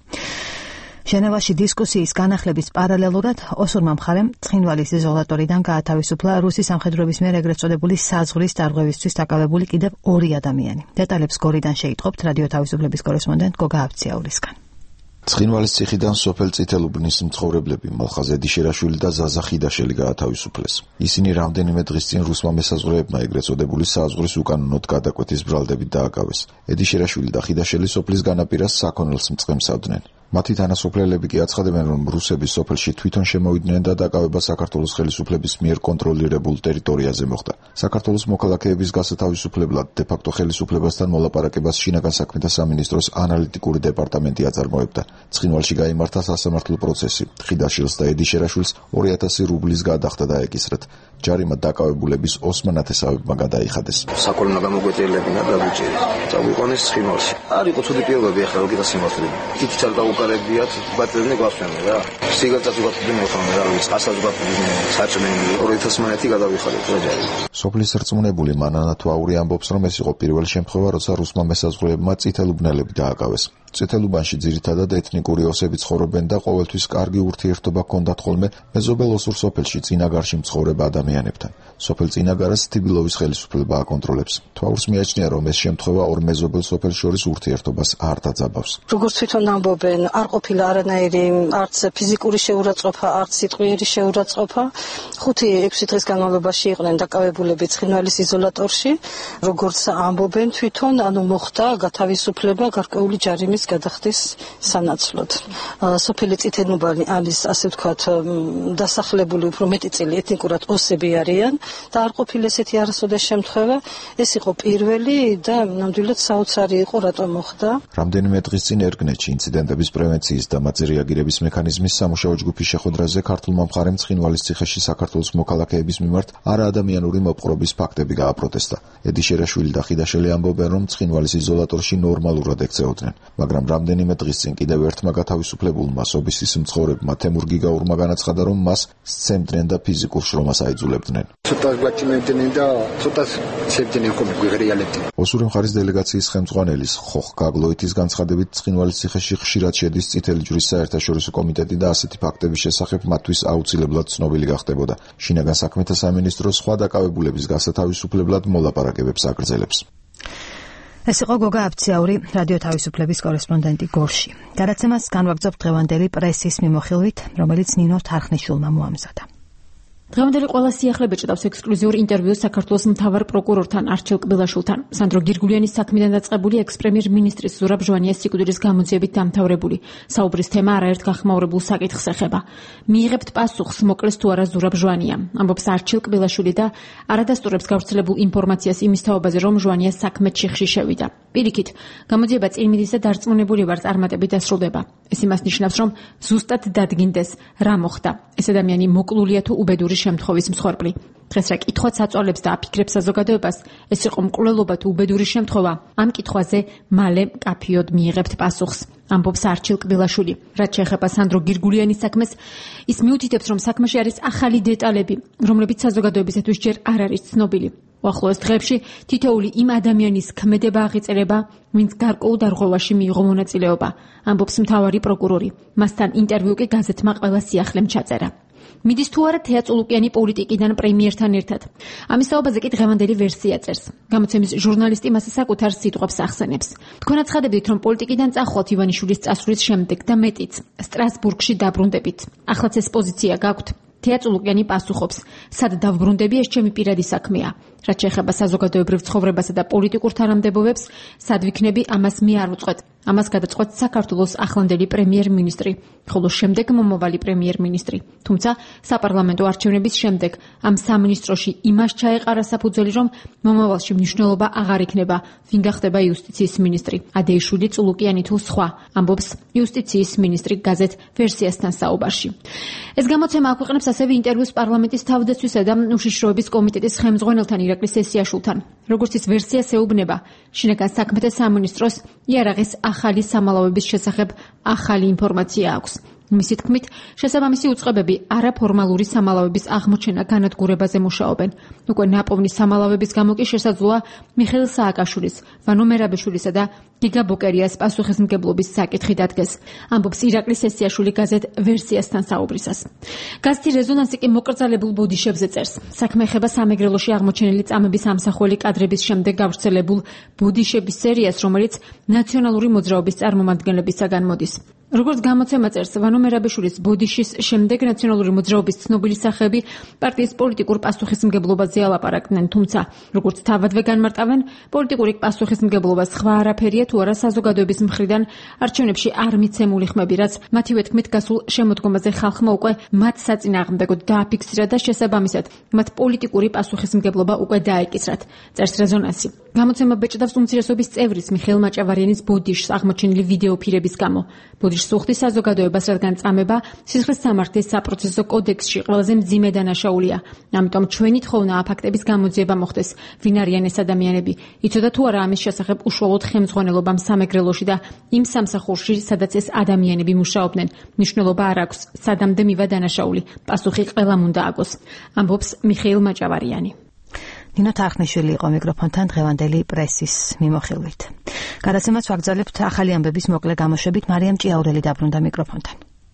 ჟენევაში დისკუსიის განახლების პარალელურად ოსურმა მხარემ ცხინვალის იზოლატორიდან გაათავისუფლა რუსი სამხედროების მიერ ეგრეთ წოდებული საზღვრის დარღვევისთვის დაკავებული კიდევ 2 ადამიანი. დეტალებს გორიდან შეიტყობთ რადიო თავისუფლების კორესპონდენტ გოგა აბციაურისგან. ცხინვალის ციხიდან სოფელ წითელუბნის მცხოვრებლები მალხაზ ედიშერაშვილი და ზაზა ხიდაშელი გაათავისუფლეს. ისინი რამდენიმე დღის წინ რუსმა მესაზღვრეებმა ეგრეთ წოდებული საზღვრის უკანონოდ გადაკვეთის ბრალდებით დააკავეს. ედიშერაშვილი და ხიდაშელი სოფლის განაპირას საქონელს მწყემსავდნენ. მათი თანასოფლელები კი აცხადებენ, რომ რუსები სოფელში თვითონ შემოვიდნენ და დაკავება საქართველოს ხელისუფლების მიერ კონტროლირებულ ტერიტორიაზე მოხდა. საქართველოს მოქალაქეების გასათავისუფლებლად დე-ფაქტო ხელისუფლებასთან მოლაპარაკებას შინაგან საქმეთა სამინისტროს ანალიტიკური დეპარტამენტი აწარმოებდა. ცხინვალში გაიმართა სასამართლო პროცესი. ხიდაშელს და ედიშერაშვილს 2000 რუბლის გადახდა დაეკისრათ. ჯარიმა დაკავებულების ოსმან ათესავებმა გადაიხადეს. საქონელმა გამოგვეწელებინა და ბიჭი წავიყვანეს ცხინვალში. არ იყო ცუდი პირობები ახლა როგორ გასიმართლე. იქ ჩარდაუკარებიათ, ბატონი გვასვენა რა. სიგარეტას უგაფრინე ხომ რა ვიცი, ასად უგაფრინე, საჭმელი 2000 მონეტი გადავიხადეთ რა ჯარი. სოფლის რწმუნებული მანანა თვაური ამბობს, რომ ეს იყო პირველი შემთხვევა, როცა რუსმა მესაზღვრეებმა წითელუბნელები დააკავეს. წითელუბანში ძირითადად ეთნიკური ოსები ცხოვრობენ და ყოველთვის კარგი ურთიერთობა ჰქონდათ ხოლმე მეზობელ ოსურ სოფელში წინაგარში მცხოვრებ ადამიანებთან. სოფელ წინაგარას თიბილოვის ხელისუფლება აკონტროლებს. თვაურს მიაჩნია, რომ ეს შემთხვევა ორ მეზობელ სოფელს შორის ურთიერთობას არ დაძაბავს. როგორც თვითონ ამბობენ, არ ყოფილა არანაირი არც ფიზიკური შეურაცხყოფა, არც სიტყვიერი შეურაცხყოფა. 5-6 დღის განმავლობაში იყვნენ დაკავებულები ცხინვალის იზოლატორში. როგორც ამბობენ თვითონ, მოხდა გათავისუფლება გარკვეული ჯარიმის გადახდის სანაცვლოდ. სოფელი წითელუბანი არის, ასე ვთქვათ, დასახლებული უფრო მეტი წელი ეთნიკურად ოსები არიან და არ ყოფილა ესეთი არასოდეს შემთხვევა. ეს იყო პირველი და ნამდვილად საოცარი იყო, რატომ მოხდა. რამდენიმე დღის წინ ერგნეთში ინციდენტების პრევენციის და მათზე რეაგირების მექანიზმის სამუშაო ჯგუფის შეხვედრაზე ქართულმა მხარემ ცხინვალის ციხეში საქართველოს მოქალაქეების მიმართ არაადამიანური მოპყრობის ფაქტები გააპროტესტა. ედიშერაშვილი და ხიდაშელი ამბობენ, რომ ცხინვალის იზოლატორში ნორმალურად ექცეოდნენ. მაგრამ რამდენიმე დღის წინ კიდევ ერთმა გათავისუფლებულმა სობისის მცხოვრებმა თემურ გიგაურმა განაცხადა, რომ მას სცემდნენ და ფიზიკურ შრომას აიძულებდნენ. ცოტა გაჭიმებდნენ და ცოტა შეძენენ ხოლმე გვიღრიალებდნენ. ოსური მხარის დელეგაციის ხელმძღვანელის ხოხ გაგლოითის განცხადებით ცხინვალის ციხეში ხშირად შედის წითელი ჯვრის საერთაშორისო კომიტეტი და ასეთი ფაქტების შესახებ მათთვის აუცილებლად ცნობილი გახდებოდა. შინაგან საქმეთა სამინისტრო სხვა დაკავებულების გასათავისუფლებლად მოლაპარაკებებს აგრძელებს. ეს იყო გოგა აბციაური, რადიო თავისუფლების კორესპონდენტი გორში. გადაცემას განვაგრძობთ დღევანდელი პრესის მიმოხილვით, რომელიც ნინო თარხნიშვილმა მოამზადა. დღევანდელი ყველა სიახლე ჭედავს ექსკლუზიურ ინტერვიუს საქართველოს მთავარ პროკურორთან არჩილ კბილაშვილთან. სანდრო გირგულიანის საქმიდან დაწყებული ექს-პრემიერ-მინისტრის ზურაბ ჟვანიას სიკვდილის გამოძიებით დამთავრებული საუბრის თემა არაერთ გახმაურებულ საკითხს ეხება. მიიღებთ პასუხს, მოკლეს თუ არა ზურაბ ჟვანია, ამბობს არჩილ კბილაშვილი და არადასტურებს გავრცელებულ ინფორმაციას იმის თაობაზე, რომ ჟვანიას საქმე ჩიხში შევიდა. პირიქით, გამოძიება წინ მიდის და დარწმუნებული ვარ წარმატებით დასრულდება. ეს იმას ნიშნავს, რომ ზუსტად დადგინდეს რა მოხდა. ეს ადამიანი მოკლულია თუ უბედური შემთხვევის მსხვერპლი. დღეს რა კითხვაც აწვალებს და აფიქრებს საზოგადოებას, ეს იყო მკვლელობა თუ უბედური შემთხვევა. ამ კითხვაზე მალე კაფიოდ მიიღებთ პასუხს. ამბობს არჩილ კბილაშვილი. რაც შეეხება სანდრო გირგულიანის საქმეს, ის მიუთითებს, რომ საქმეში არის ახალი დეტალები, რომლებიც საზოგადოებისათვის ჯერ არ არის ცნობილი. უახლოეს დღეებში თითოეული იმ ადამიანის ქმედება აღიწერება, ვინც გარკვეულ დარღვევაში მიიღო მონაწილეობა, ამბობს მთავარი პროკურორი. მასთან ინტერვიუ კი გაზეთმა ყველა სიახლემ ჩაწერა. მიდის თუ არა თეატრულუკიანი პოლიტიკიდან პრემიერთან ერთად. ამის თაობაზე კი დღევანდელი ვერსია წერს. გამოცემის ჟურნალისტი მას საკუთარ სიტყვებს ახსენებს. თქვენ აცხადებდით, რომ პოლიტიკიდან წახვალთ ივანიშვილის წასვლის შემდეგ და მეტიც სტრასბურგში დაბრუნდებით. ახლაც ეს პოზიცია გაქვთ. თეა წულუკიანი პასუხობს: სად დავბრუნდები, ეს ჩემი პირადი საქმეა. რაც შეეხება საზოგადოებრივ ცხოვრებასა და პოლიტიკურ თანამდებობებს, სად ვიქნები, ამას მე არ ვუწყვეტ. ამას გადაწყვეტს საქართველოს ახლანდელი პრემიერ-მინისტრი, ხოლო შემდეგ მომავალი პრემიერ-მინისტრი. თუმცა საპარლამენტო არჩევნების შემდეგ ამ სამინისტროში იმას ჩაეყარა საფუძველი, რომ მომავალში მნიშვნელობა აღარ იქნება, ვინ გახდება იუსტიციის მინისტრი, ადეიშვილი, წულუკიანი თუ სხვა, ამბობს იუსტიციის მინისტრი გაზეთ ვერსიასთან საუბარში. ეს გამოცემა აქვეყნებს ასევე ინტერვიუს პარლამენტის თავდაცვისა და უშიშროების კომიტეტის ხელმძღვანელთან ირაკლი სესიაშვილთან. როგორც ის ვერსიას ეუბნება, შინაგან საქმეთა სამინისტროს იარაღის ახალი სამალავების შესახებ ახალი ინფორმაცია აქვს. მისი თქმით, შესაბამისი უწყებები არაფორმალური სამალავების აღმოჩენა განადგურებაზე მუშაობენ. უკვე ნაპოვნი სამალავების გამო კი შესაძლოა მიხეილ სააკაშვილის, ვანო მერაბეშვილისა და გიგა ბოკერიას პასუხისმგებლობის საკითხი დადგეს, ამბობს ირაკლი სესიაშვილი გაზეთ ვერსიასთან საუბრისას. გაზეთი რეზონანსი კი მოკრძალებულ ბოდიშებზე წერს. საქმე ეხება სამეგრელოში აღმოჩენილი წამების ამსახველი კადრების შემდეგ გავრცელებულ ბოდიშების სერიას, რომელიც ნაციონალური მოძრაობის წარმომადგენლებისაგან მოდის. როგორც გამოცემა წერს, ვანო მერაბეშვილის ბოდიშის შემდეგ ნაციონალური მოძრაობის ცნობილი სახეები პარტიის პოლიტიკურ პასუხისმგებლობაზე ალაპარაკდნენ, თუმცა როგორც თავადვე განმარტავენ, პოლიტიკური პასუხისმგებლობა სხვა არაფერია თუ არა საზოგადოების მხრიდან არჩევნებში არ მიცემული ხმები, რაც მათივე თქმით გასულ შემოდგომაზე ხალხმა უკვე მათ საწინააღმდეგოდ დააფიქსირა და შესაბამისად მათ პოლიტიკური პასუხისმგებლობა უკვე დაეკისრათ, წერს რეზონანსი. გამოცემა ბეჭდავს უმცირესობის წევრის მიხეილ მაჭავარიანის ბოდიშს აღმოჩენილი ვიდეოფირების გამო. ბოდიშს უხდის საზოგადოებას, რადგან წამება სისხლის სამართლის საპროცესო კოდექსში ყველაზე მძიმე დანაშაულია. ამიტომ ჩვენი თხოვნა ფაქტების გამოძიება მოხდეს. ვინ არიან ეს ადამიანები? იცოდა თუ არა ამის შესახებ უშუალოდ ხელმძღვანელობამ სამეგრელოში და იმ სამსახურში, სადაც ეს ადამიანები მუშაობდნენ. მნიშვნელობა არ აქვს, სადამდე მივა დანაშაული. პასუხი ყველამ უნდა აგოს, ამბობს მიხეილ მაჭავარიანი. ნინო თახნიშვილი იყო მიკროფონთან დღევანდელი პრესის მიმოხილვით. გადაცემას ვაგრძელებთ ახალი ამბების მოკლე გამოშვებით. მარიამ ჭიაურელი დაბრუნდა მიკროფონთან.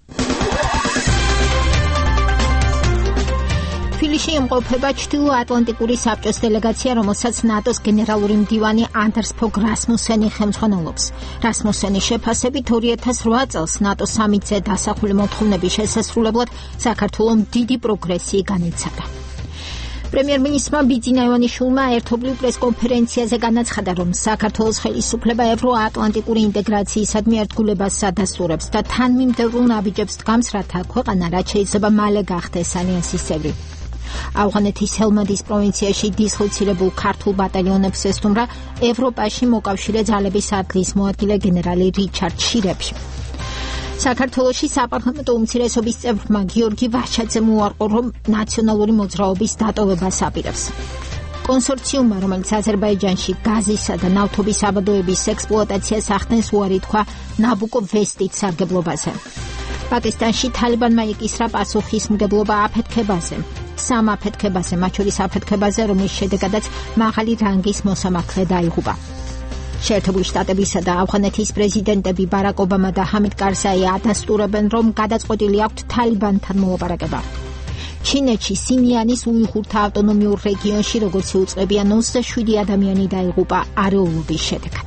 თბილისში იმყოფება ჩრდილოატლანტიკური საბჭოს დელეგაცია, რომელსაც ნატოს გენერალური მდივანი ანდერს ფოგ რასმუსენი ხელმძღვანელობს. რასმუსენის შეფასებით 2008 წელს ნატოს სამიტზე დასახული მოთხოვნების შესასრულებლად საქართველომ დიდი პროგრესი განიცადა. პრემიერ-მინისტრმა ბიძინა ივანიშვილმა ერთობლივ პრესკონფერენციაზე განაცხადა, რომ საქართველოს ხელისუფლება ევროატლანტიკური ინტეგრაციისადმი ერთგულებას ადასტურებს და თანმიმდევრულ ნაბიჯებს დგამს, რათა ქვეყანა რაც შეიძლება მალე გახდეს ალიანსის წევრი. ავღანეთის ჰელმანდის პროვინციაში დისლოცირებულ ქართულ ბატალიონებს ესტუმრა ევროპაში მოკავშირე ძალების ადგილის მოადგილე გენერალი რიჩარდ შირები. საქართველოში საპარლამენტო უმცირესობის წევრმა გიორგი ვაშაძემ უარყო, რომ ნაციონალური მოძრაობის დატოვებას აპირებს. კონსორციუმმა, რომელიც აზერბაიჯანში გაზისა და ნავთობის საბადოების ექსპლუატაციას ახდენს, უარი თქვა ნაბუკო ვესტით სარგებლობაზე. პაკისტანში თალიბანმა იკისრა პასუხისმგებლობა აფეთქებაზე. სამ აფეთქებაზე, მათ შორის აფეთქებაზე, რომლის შედეგადაც მაღალი რანგის მოსამართლე დაიღუპა. შეერთებული შტატებისა და ავღანეთის პრეზიდენტები ბარაკ ობამა და ჰამიდ კარზაი ადასტურებენ, რომ გადაწყვეტილი აქვთ თალიბანთან მოლაპარაკება. ჩინეთში სინიანის უიღურთა ავტონომიურ რეგიონში, როგორც იუწყებიან, 27 ადამიანი დაიღუპა არეულობის შედეგად.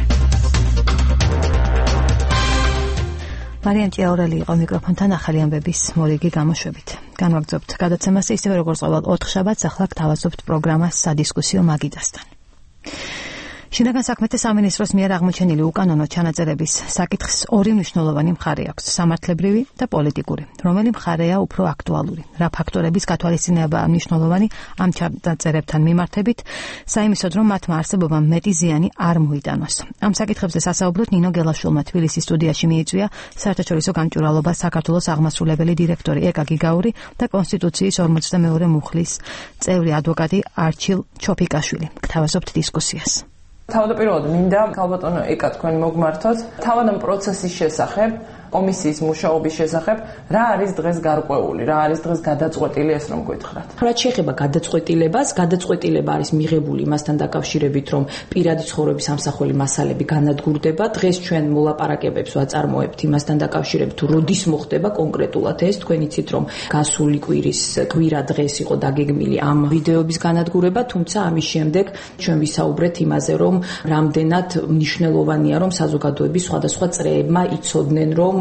მარიამ ჭიაურელი იყო მიკროფონთან ახალი ამბების მორიგი გამოშვებით. განვაგრძობთ გადაცემას ისევე როგორც ყოველ 4 შაბათს, ახლა გთავაზობთ პროგრამას სადისკუსიო მაგიდასთან. შინაგან საქმეთა სამინისტროს მიერ აღმოჩენილი უკანონო ჩანაწერების საკითხს ორი მნიშვნელოვანი მხარე აქვს: სამართლებრივი და პოლიტიკური. რომელი მხარეა უფრო აქტუალური? რა ფაქტორების გათვალისწინებაა მნიშვნელოვანი ამ ჩანაწერებთან მიმართებით, საიმისოდ, რომ მათმა არსებობამ მეტი ზიანი არ მოიტანოს. ამ საკითხებზე სასაუბროთ ნინო გელაშვილმა თბილისის სტუდიაში მიიწვია საერთაშორისო გამჭვირვალობა საქართველოს აღმასრულებელი დირექტორი ეკა გიგაური და კონსტიტუციის 42 მუხლის წევრი ადვოკატი არჩილ ჩოფიკაშვილი. გთავაზობთ დისკუსიას. თავდაპირველად მინდა ქალბატონო ეკა თქვენ მოგმართოთ თავად პროცესის შესახებ, კომისიის მუშაობის შესახებ, რა არის დღეს გარკვეული, რა არის დღეს გადაწყვეტილი, ეს რომ გითხრათ. რაც შეეხება გადაწყვეტილებას, გადაწყვეტილება არის მიღებული იმასთან დაკავშირებით, რომ პირადი ცხოვრების ამსახველი მასალები განადგურდება. დღეს ჩვენ მოლაპარაკებებს ვაწარმოებთ იმასთან დაკავშირებით, თუ როდის მოხდება კონკრეტულად ეს. თქვენ იცით, რომ გასული კვირა დღეს იყო დაგეგმილი ამ ვიდეოების განადგურება, თუმცა ამის შემდეგ ჩვენ ვისაუბრეთ იმაზე, რომ რამდენად მნიშვნელოვანია, რომ საზოგადოების სხვადასხვა წრეებმა იცოდნენ, რომ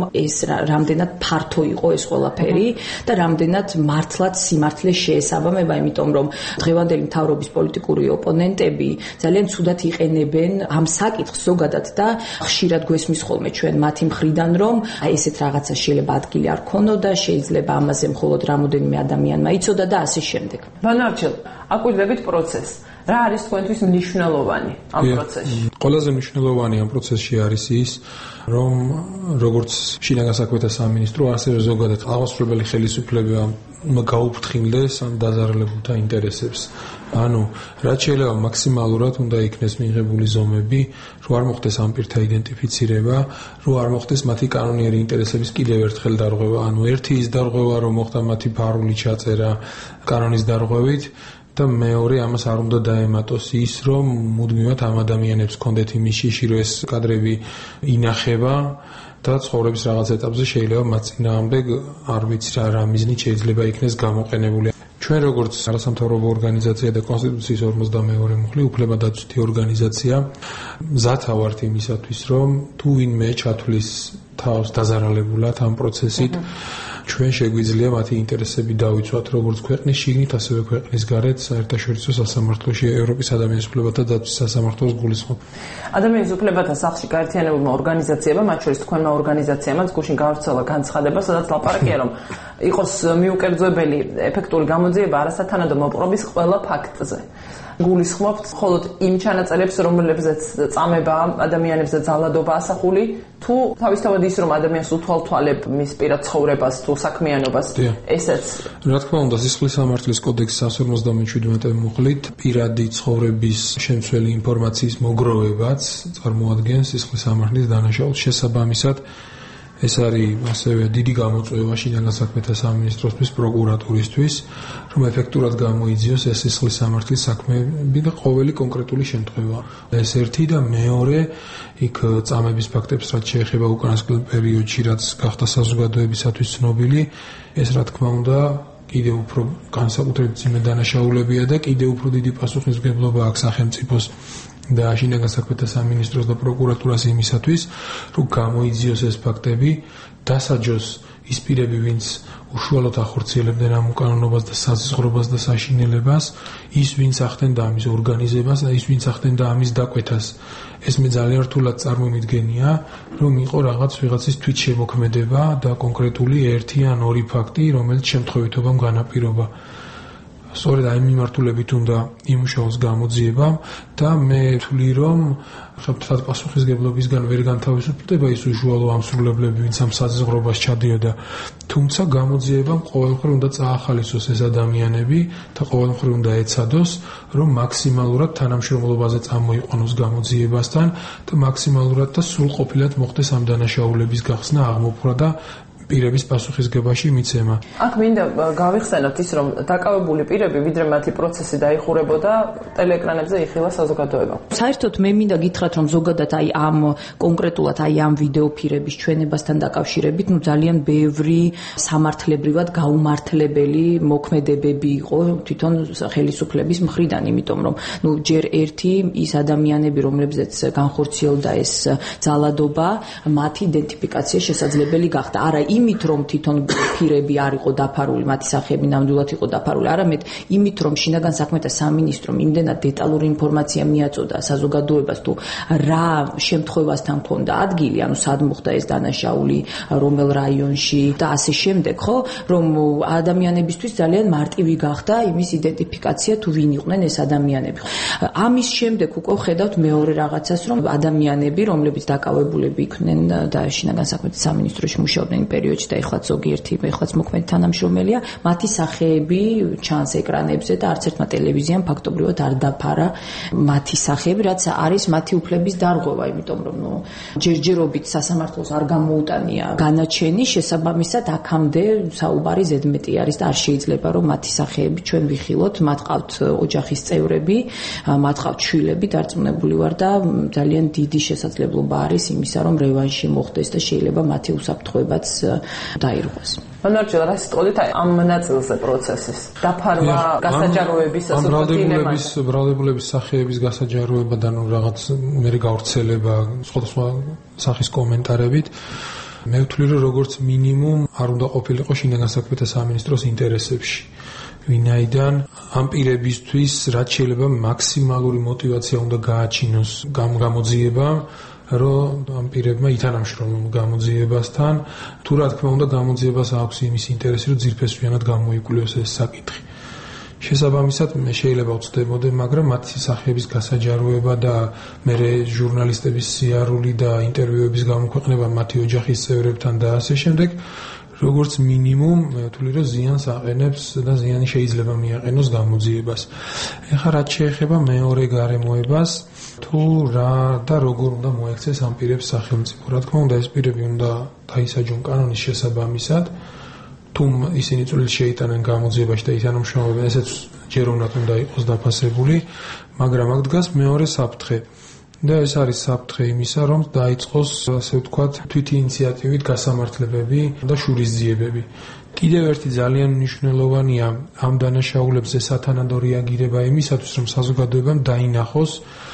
ეს რამდენად ფართო იყო ეს ყველაფერი და რამდენად მართლაც სიმართლეს შეესაბამება, იმიტომ რომ დღევანდელი მთავრობის პოლიტიკური ოპონენტები ძალიან ცუდად იყენებენ ამ საკითხს ზოგადად და ხშირად გვესმის ხოლმე ჩვენ მათი მხრიდან, რომ აი ესეთ რაღაცა შეიძლება ადგილი არ ქონოდა, შეიძლება ამაზე მხოლოდ რამოდენიმე ადამიანმა იცოდა და ასე შემდეგ. ბანარჩელ, აკვირდებით პროცესს. რა არის თქვენთვის მნიშვნელოვანი ამ პროცესში? ყველაზე მნიშვნელოვანი ამ პროცესში არის ის, რომ როგორც შინაგან საქმეთა სამინისტრო, ასევე ზოგადად აღმასრულებელი ხელისუფლება გაუფრთხილდეს ამ დაზარალებულთა ინტერესებს. ანუ რაც შეიძლება მაქსიმალურად უნდა იქნეს მიღებული ზომები, რომ არ მოხდეს ამ პირთა იდენტიფიცირება, რომ არ მოხდეს მათი კანონიერი ინტერესების კიდევ ერთხელ დარღვევა. ანუ ერთი ის დარღვევა, რომ მოხდა მათი ფარული ჩაწერა კანონის დარღვევით, და მეორე ამას არ უნდა დაემატოს ის, რომ მუდმივად ამ ადამიანებს კონდეთ იმის შიში, რომ ეს კადრები ინახება და ცხოვრების რაღაც ეტაპზე შეიძლება მათ წინააღმდეგ არ ვიცი რა მიზნით შეიძლება იქნეს გამოყენებული. ჩვენ როგორც არასამთავრობო ორგანიზაცია და კონსტიტუციის 42 მუხლი უფლებადაცვითი ორგანიზაცია მზათა ვართ იმისათვის, რომ თუ ვინმე ჩათვლის თავს დაზარალებულად ამ პროცესით, ჩვენ შეგვიძლია მათი ინტერესები დავიცვათ როგორც ქვეყნის შიგნით, ასევე ქვეყნის გარეთ საერთაშორისო სასამართლოში, ევროპის ადამიანის უფლებათა დაცვის სასამართლოს გულისხმობ. ადამიანის უფლებათა სახლში გაერთიანებულმა ორგანიზაციებმა, მათ შორის თქვენმა ორგანიზაციამაც გუშინ გავრცელა განცხადება, სადაც ლაპარაკია, რომ იყოს მიუკერძოებელი ეფექტური გამოძიება არასათანადო მოპყრობის ყველა ფაქტზე. გულისხმობთ მხოლოდ იმ ჩანაწერებს, რომლებზეც წამება ადამიანებზე ძალადობა ასახული, თუ თავისთავად ის, რომ ადამიანს უთვალთვალებ მის პირად ცხოვრებას თუ საქმიანობას, ესეც. რა თქმა უნდა, სისხლის სამართლის კოდექსის 157 მუხლით პირადი ცხოვრების შემცველი ინფორმაციის მოგროვებაც წარმოადგენს სისხლის სამართლის დანაშაულს. შესაბამისად, ეს არის ასევე დიდი გამოწვევა შინაგან საქმეთა სამინისტროსთვის, პროკურატურისთვის, რომ ეფექტურად გამოიძიოს ეს სისხლის სამართლის საქმეები და ყოველი კონკრეტული შემთხვევა. ეს ერთი და მეორე, იქ წამების ფაქტებს რაც შეეხება უკანასკნელ პერიოდში, რაც გახდა საზოგადოებისათვის ცნობილი, ეს რა თქმა უნდა კიდევ უფრო განსაკუთრებით ძიმე დანაშაულებია და კიდევ უფრო დიდი პასუხისმგებლობა აქვს სახელმწიფოს და შინაგან საქმეთა სამინისტროს და პროკურატურას იმისათვის, რომ გამოიძიოს ეს ფაქტები, დასაჯოს ის პირები, ვინც უშუალოდ ახორციელებდნენ ამ უკანონობას და საზღვრობას და საშინელებას, ის ვინც ახდენ და ამის ორგანიზებას და ის ვინც ახდენ და ამის დაკვეთას. ეს მე ძალიან რთულად წარმომიდგენია, რომ იყო ვიღაცის თვითშემოქმედება და კონკრეტული ერთი ან ორი ფაქტი, რომელიც შემთხვევითობამ განაპირობა. სწორედ აი მიმართულებით უნდა იმუშაოს გამოძიება და მე ვთვლი, რომ ხელფასად პასუხისგებლობისგან ვერ განთავისუფლდება ის უშუალო ამსრულებლები, ვინც ამ საზღვრობას ჩადიოდა, თუმცა გამოძიებამ ყოველმხრივ უნდა წაახალისოს ეს ადამიანები და ყოველმხრივ უნდა ეცადოს, რომ მაქსიმალურად თანამშრომლობაზე წამოიყვანოს გამოძიებასთან და მაქსიმალურად და სრულყოფილად მოხდეს ამ დანაშაულების გახსნა, აღმოფხვრა და პირების პასუხისგებაში მიცემა. აქ მინდა გავიხსენოთ ის, რომ დაკავებული პირები, ვიდრე მათი პროცესი დაიხურებოდა, ტელეეკრანებზე იხილა საზოგადოება. საერთოდ მე მინდა გითხრათ, რომ ზოგადად აი ამ კონკრეტულად აი ამ ვიდეო ფირების ჩვენებასთან დაკავშირებით, ძალიან ბევრი სამართლებრივად გაუმართლებელი მოქმედებები იყო თვითონ ხელისუფლების მხრიდან, იმიტომ რომ ჯერ ერთი ის ადამიანები, რომლებზეც განხორციელდა ეს ძალადობა, მათი იდენტიფიკაცია შესაძლებელი გახდა. არა იმით, რომ თვითონ ფირები არ იყო დაფარული, მათი სახეები ნამდვილად იყო დაფარული, არამედ იმით, რომ შინაგან საქმეთა სამინისტრომ იმდენად დეტალური ინფორმაცია მიაწოდა საზოგადოებას, თუ რა შემთხვევასთან ჰქონდა ადგილი, ანუ სად მოხდა ეს დანაშაული, რომელ რაიონში და ასე შემდეგ, ხო, რომ ადამიანებისთვის ძალიან მარტივი გახდა იმის იდენტიფიკაცია, თუ ვინ იყვნენ ეს ადამიანები. ამის შემდეგ უკვე ხედავთ მეორე რაღაცას, რომ ადამიანები, რომლებიც დაკავებულები იქნენ და შინაგან საქმეთა სამინისტროში მუშაობდნენ პერიოდში და ეხლა ზოგიერთი ეხლაც მოქმედი თანამშრომელია, მათი სახეები ჩანს ეკრანებზე და არც ერთმა ტელევიზიამ ფაქტობრივად არ დაფარა მათი სახეები, რაც არის მათი უფლების დარღვევა, იმიტომ რომ ჯერჯერობით სასამართლოს არ გამოუტანია განაჩენი, შესაბამისად აქამდე საუბარი ზედმეტი არის და არ შეიძლება რომ მათი სახეები ჩვენ ვიხილოთ, მათ ყავთ ოჯახის წევრები, მათ ყავთ შვილები, დარწმუნებული ვარ და ძალიან დიდი შესაძლებლობა არის იმისა, რომ რევანში მოხდეს და შეიძლება მათი უსაფრთხოებაც დაირღვეს. ბანარჩელ, რა სიტყვით ამ ნაწილზე პროცესის დაფარვა, გასაჯაროების ბრალდებულების სახეების გასაჯაროება და რაღაც მე გავრცელება სხვადასხვა სახის კომენტარებით მე ვთვლი, რომ როგორც მინიმუმ არ უნდა ყოფილიყო შინაგან საქმეთა სამინისტროს ინტერესებში. ვინაიდან ამ პირებისთვის რაც შეიძლება მაქსიმალური мотиваცია უნდა გააჩინოს გამოძიებამ, რომ ამ პირებმა ითანამშრომლონ გამოძიებასთან, თუ რა თქმა უნდა გამოძიებას აქვს იმის ინტერესი, რომ ძირფესვიანად გამოიკვლიოს ეს საკითხი. შესაბამისად, მე შეიძლება ვწდებოდე, მაგრამ მათი სახეების გასაჯაროება და მერე ჟურნალისტების სიარული და ინტერვიუების გამოქვეყნება მათი ოჯახის წევრებთან და ასე შემდეგ, როგორც მინიმუმ მე ვთვლი, რომ ზიანს აყენებს და ზიანი შეიძლება მიაყენოს გამოძიებას. ეხლა რაც შეეხება მეორე გარემოებას, თუ რა და როგორ უნდა მოექცეს ამ პირებს სახელმწიფო. რა თქმა უნდა, ეს პირები უნდა დაისაჯონ კანონის შესაბამისად. თუ ისინი წვლილს შეიტანენ გამოძიებაში და ითანამშრომლობენ, ესეც ჯეროვნად უნდა იყოს დაფასებული, მაგრამ აქ დგას მეორე საფრთხე. და ეს არის საფრთხე იმისა, რომ დაიწყოს, ასე ვთქვათ, თვითინიციატივით გასამართლებები და შურისძიებები. კიდევ ერთი ძალიან მნიშვნელოვანია ამ დანაშაულებზე სათანადო რეაგირება იმისათვის, რომ საზოგადოებამ დაინახოს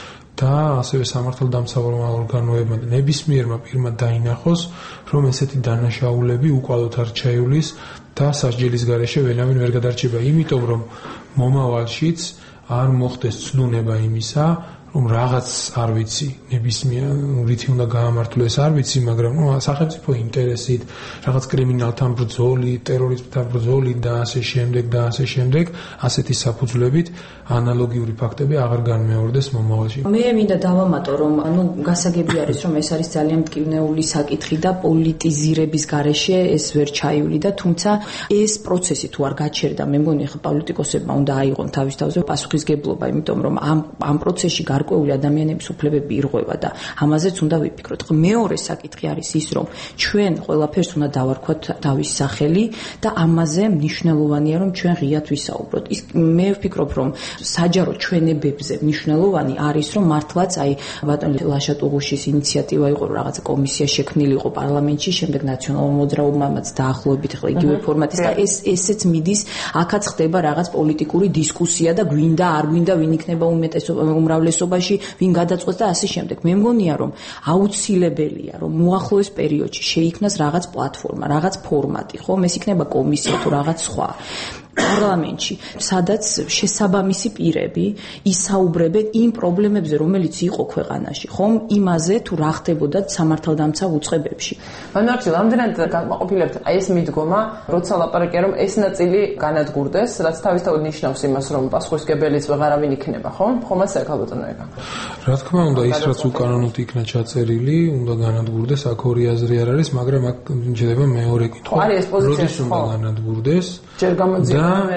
და ასევე სამართალდამცავმა ორგანოებმა ნებისმიერმა პირმა დაინახოს, რომ ესეთი დანაშაულები უკვალოდ არ ჩაივლის და სასჯელის გარეშე ვერავინ ვერ გადარჩება, იმიტომ რომ მომავალშიც არ მოხდეს ცნუნება იმისა, რომ რაღაც არ ვიცი, ნებისმიერით უნდა გაამართლოს, არ ვიცი, მაგრამ სახელმწიფო ინტერესით, რაღაც კრიმინალთან ბრძოლით, ტერორიზმთან ბრძოლით და ასე შემდეგ, ასეთი საფუძვლებით ანალოგიური ფაქტები აღარ განმეორდეს მომავალში. მე მინდა დავამატო, რომ გასაგები არის, რომ ეს არის ძალიან მტკივნეული საკითხი და პოლიტიზირების გარეშე ეს ვერ ჩაივლიდა, თუმცა ეს პროცესი თუ არ გაჩერდა, მე მგონი ხა პოლიტიკოსებმა უნდა აიღონ თავის თავზე პასუხისგებლობა, იმიტომ რომ ამ პროცესში გარკვეული ადამიანების უფლებები ირღვევა და ამაზეც უნდა ვიფიქროთ. მეორე საკითხი არის ის, რომ ჩვენ ყველაფერს უნდა დავარქვათ თავის სახელი და ამაზე მნიშვნელოვანია, რომ ჩვენ ღიად ვისაუბროთ. მე ვფიქრობ, რომ საჯარო ჩვენებებზე მნიშვნელოვანი არის, რომ მართლაც ბატონ ლაშატუღუშის ინიციატივა იყო, რომ რაღაცა კომისია შექმნილიყო პარლამენტში, შემდეგ ნაციონალურ მოძრაობამაც დაახლოებით ახლა იგივე ფორმატის და ესეც მიდის, აქაც ხდება რაღაც პოლიტიკური დისკუსია და გვინდა არ გვინდა, ვინ იქნება უმრავლესობაში, ვინ გადაწყვეტს და ასე შემდეგ. მე მგონია, რომ აუცილებელია, რომ მოახლოეს პერიოდში შეიქმნას რაღაც პლატფორმა, რაღაც ფორმატი, ხო? ეს იქნება კომისია თუ რაღაც სხვა. პარლამენტში, სადაც შესაბამისი პირები ისაუბრებენ იმ პრობლემებზე, რომელიც იყო ქვეყანაში, ხომ? იმაზე, თუ რა ხდებოდა სამართალდამცავ უწყებებში. მანუარჩილ, ამდენად განმაყოფილებთ ეს მიდგომა, როცა ლაპარაკია, რომ ეს ნაწილი განადგურდეს, რაც თავისთავად ნიშნავს იმას, რომ პასუხისმგებელიც ვეღარავინ იქნება, ხომ? ხომ ასე ქალბატონო ეკა. რა თქმა უნდა, ის რაც უკანონოდ იქნა ჩაწერილი, უნდა განადგურდეს, აქ ორი აზრი არ არის, მაგრამ აქ შეიძლება მეორე კითხვა. როდის უნდა განადგურდეს? ჯერ გამოძიება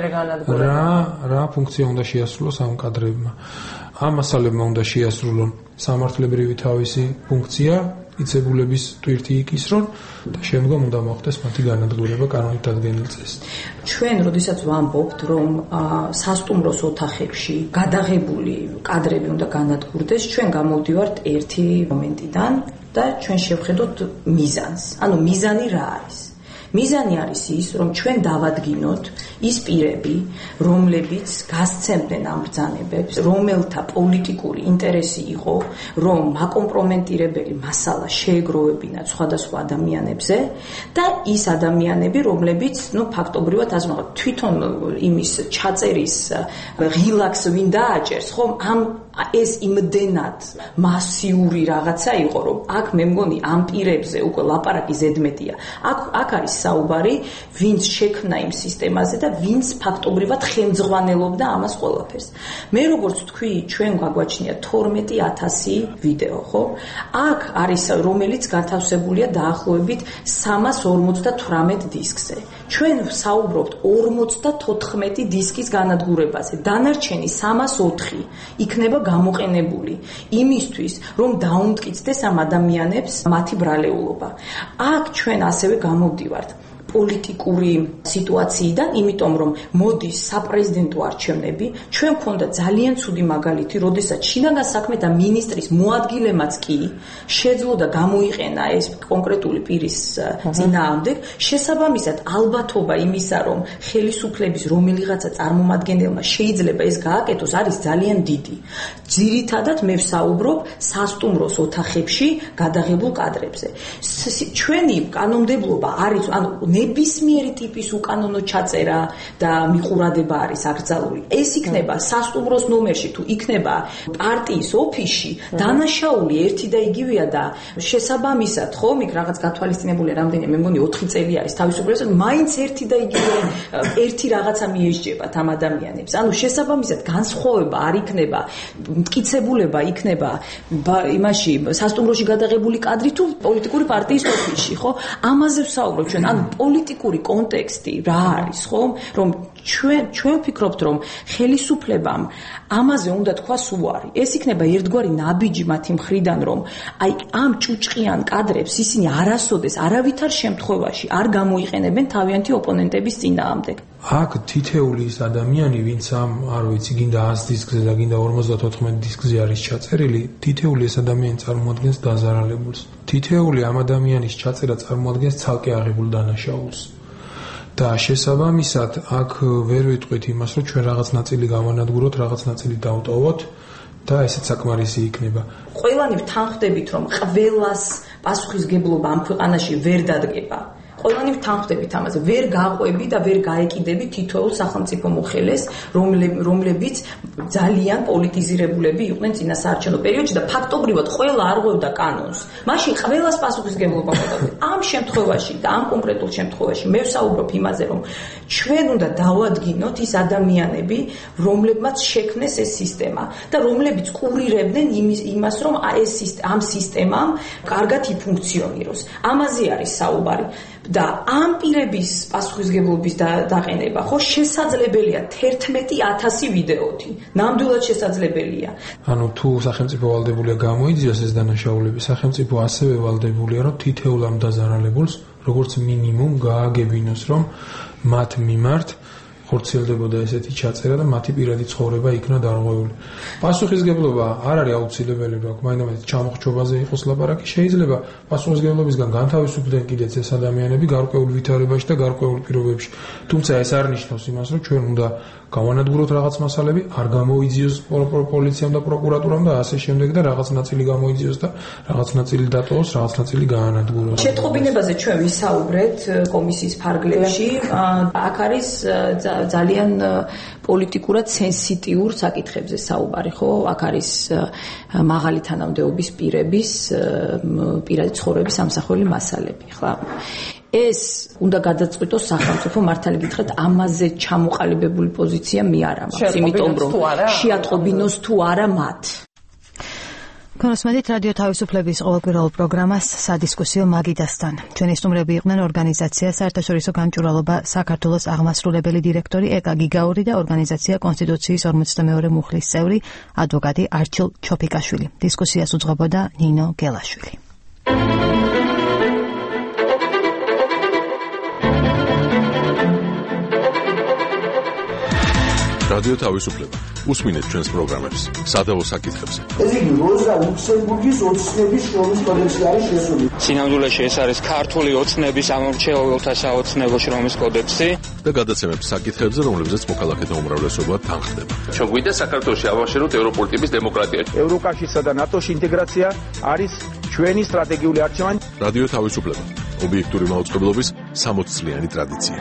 რა ფუნქცია უნდა შეასრულოს ამ კადრებმა. ამ მასალებმა უნდა შეასრულონ სამართლებრივი თავისი ფუნქცია, მიწებულების ტვირთი იკისრონ და შემდგომ უნდა მოხდეს მათი განადგურება კანონით დადგენილ წესით. ჩვენ როდესაც ვამბობთ, რომ სასტუმროს ოთახებში გადაღებული კადრები უნდა განადგურდეს, ჩვენ გამოვდივართ ერთი მომენტიდან და ჩვენ შევხედოთ მიზანს. ანუ მიზანი რა არის? მიზანი არის ის, რომ ჩვენ დავადგინოთ ის პირები, რომლებიც გასცემდნენ ამ ბრძანებებს, რომელთა პოლიტიკური ინტერესი იყო, რომ აკომპრომენტირებელი მასალა შეეგროვებინათ სხვადასხვა ადამიანებზე და ის ადამიანები, რომლებიც, ფაქტობრივად ასე ვთქვათ, თვითონ იმის ჩაწერის ღილაკს ვინ დააჭერს, ხომ? ეს იმდენად მასიური რაღაცა იყო, რომ აქ მე მგონი ამ პირებზე უკვე ლაპარაკი ზედმეტია. აქ არის საუბარი, ვინც შექმნა იმ სისტემაზე და ვინც ფაქტობრივად ხელმძღვანელობდა ამას ყველაფერს. მე როგორც თქვი, ჩვენ გვაგვაჩნია 12000 ვიდეო, ხო? აქ არის რომელიც გათავსებულია დაახლოებით 358 დისკზე. ჩვენ საუბრობთ 54 დისკის განადგურებაზე. დანარჩენი 304 იქნება გამოყენებული იმისთვის, რომ დაუმტკიცდეს ამ ადამიანებს მათი ბრალეულობა. აქ ჩვენ ასევე გამოვდივართ პოლიტიკური სიტუაციიდან, იმიტომ რომ მოდის საპრეზიდენტო არჩევნები, ჩვენ გვქონდა ძალიან ცუდი მაგალითი, როდესაც შინაგან საქმეთა მინისტრის მოადგილემაც კი შეძლო და გამოიყენა ეს კონკრეტული პირის წინააღმდეგ, შესაბამისად ალბათობა იმისა, რომ ხელისუფლების რომელიღაცა წარმომადგენელმა შეიძლება ეს გააკეთოს, არის ძალიან დიდი. ძირითადად მე ვსაუბრობ სასტუმროს ოთახებში გადაღებულ კადრებზე. ჩვენი კანონმდებლობა არის, ანუ ნებისმიერი ტიპის უკანონო ჩაწერა და მიყურადება არის აკრძალული. ეს იქნება სასტუმროს ნომერში თუ იქნება პარტიის ოფისში, დანაშაული ერთი და იგივეა და შესაბამისად, ხომ, იქ რაღაც გათვალისწინებულია რამდენი, მე მგონი 4 წელი არის თავისუფლებას, მაინც ერთი და იგივე ერთი რაღაცა მიესჯებათ ამ ადამიანებს. ანუ შესაბამისად განსხვავება არ იქნება, მტკიცებულება იქნება იმაში სასტუმროში გადაღებული კადრი თუ პოლიტიკური პარტიის ოფისში, ხო? ამაზე ვსაუბრობ ჩვენ, ანუ პოლიტიკური კონტექსტი რა არის, ხო? რომ ჩვენ ვფიქრობთ, რომ ხელისუფლებამ ამაზე უნდა თქვას უარი. ეს იქნება ერთგვარი ნაბიჯი მათი მხრიდან, რომ აი ამ ჭუჭყიან კადრებს ისინი არასოდეს არავითარ შემთხვევაში არ გამოიყენებენ თავიანთი ოპონენტების წინააღმდეგ. აქ თითეული ის ადამიანი, ვინც ამ, არ ვიცი, გინდა 100 დისკზე და გინდა 54 დისკზე არის ჩაწერილი, თითეული ეს ადამიანი წარმოადგენს დაზარალებულს. თითეული ამ ადამიანის ჩაწერა წარმოადგენს ცალკე აღებულ დანაშაულს. და შესაბამისად აქ ვერ ვიტყვით იმას, რომ ჩვენ რაღაც ნაწილი გავანადგუროთ, რაღაც ნაწილი დავტოვოთ და ესეც საკმარისი იქნება. ყველანი ვთანხმდებით, რომ ყველას პასუხისგებლობა ამ ქვეყანაში ვერ დადგება. ყველანი ვთანხმდებით ამაზე, ვერ გაყვები და ვერ გაეკიდები თითოეულ სახელმწიფო მოხელეს, რომლებიც ძალიან პოლიტიზირებულები იყვნენ წინასაარჩევნო პერიოდში და ფაქტობრივად ყველა არღვევდა კანონს. მაშინ ყველას პასუხისგებლობა მოხდა. ამ შემთხვევაში და ამ კონკრეტულ შემთხვევაში მე ვსაუბრობ იმაზე, რომ ჩვენ უნდა დავადგინოთ ის ადამიანები, რომლებმაც შექმნეს ეს სისტემა და რომლებიც კურირებდნენ იმას, რომ ამ სისტემამ კარგად იფუნქციონიროს. ამაზე არის საუბარი. და ამ პირების პასუხისგებლობის დაყენება ხო შესაძლებელია 11,000 ვიდეოთი. ნამდვილად შესაძლებელია. ანუ თუ სახელმწიფო ვალდებულია გამოიძიოს ეს დანაშაულები, სახელმწიფო ასევე ვალდებულია, რომ თითოეულ ამ დაზარალებულს როგორც მინიმუმ გააგებინოს, რომ მათ მიმართ ხორციელდებოდა ესეთი ჩაწერა და მათი პირადი ცხოვრება იქნა დარღვეული. პასუხისგებლობა არ არის აუცილებელი, რომ მაინც ჩამოხრჩობაზე იყოს ლაპარაკი, შეიძლება პასუხისგებლობისგან განთავისუფლდნენ კიდეც ეს ადამიანები გარკვეულ ვითარებაში და გარკვეულ პირობებში. თუმცა ეს არ ნიშნავს იმას, რომ ჩვენ უნდა გავანადგუროთ რაღაც მასალები, არ გამოიძიოს პოლიციამ და პროკურატურამ და ასე შემდეგ და რაღაც ნაწილი გამოიძიოს და რაღაც ნაწილი დატოვოს, რაღაც ნაწილი გაანადგუროს. შეტყობინებაზე ჩვენ ვისაუბრეთ კომისიის ფარგლებში. აქ არის ძალიან პოლიტიკურად სენსიტიურ საკითხებზე საუბარი, ხო? აქ არის მაღალი თანამდებობის პირების პირადი ცხოვრების ამსახველი მასალები, ხო? ეს უნდა გადაწყვიტოს სახელმწიფო, მართალი გითხრათ, ამაზე ჩამოყალიბებული პოზიცია მე არ მაქვს, იმიტომ რომ შეატყობინოს თუ არა მათ. კონსმედით რადიო თავისუფლების ყოველკვირეულ პროგრამას სადისკუსიო მაგიდასთან. ჩვენი სტუმრები იყვნენ ორგანიზაცია საერთაშორისო გამჭვირვალობა საქართველოს აღმასრულებელი დირექტორი ეკა გიგაური და ორგანიზაცია კონსტიტუციის 42 მუხლის წევრი ადვოკატი არჩილ ჩოფიკაშვილი. დისკუსიას უძღვებოდა ნინო გელაშვილი. რადიო თავისუფლება. უსმინეთ ჩვენს პროგრამებს სადავო საკითხებზე. ეს იგი როზა ლუქსემბურგის ოცნების შრომის კოდექსი არის შესული. სინამდვილეში ეს არის ქართული ოცნების ამორჩეულთა საოცნებო შრომის კოდექსი და გადაცემების საკითხებზე, რომლებზეც მოქალაქეთა უმრავლესობა თანხდება. ჩვენ გვინდა საქართველოში ავაშენოთ ევროპული ტიპის დემოკრატია. ევროკავშირსა და ნატოში ინტეგრაცია არის ჩვენი სტრატეგიული არჩევანი. რადიო თავისუფლება. ობიექტური მაუწყებლობის 60 წლიანი ტრადიცია.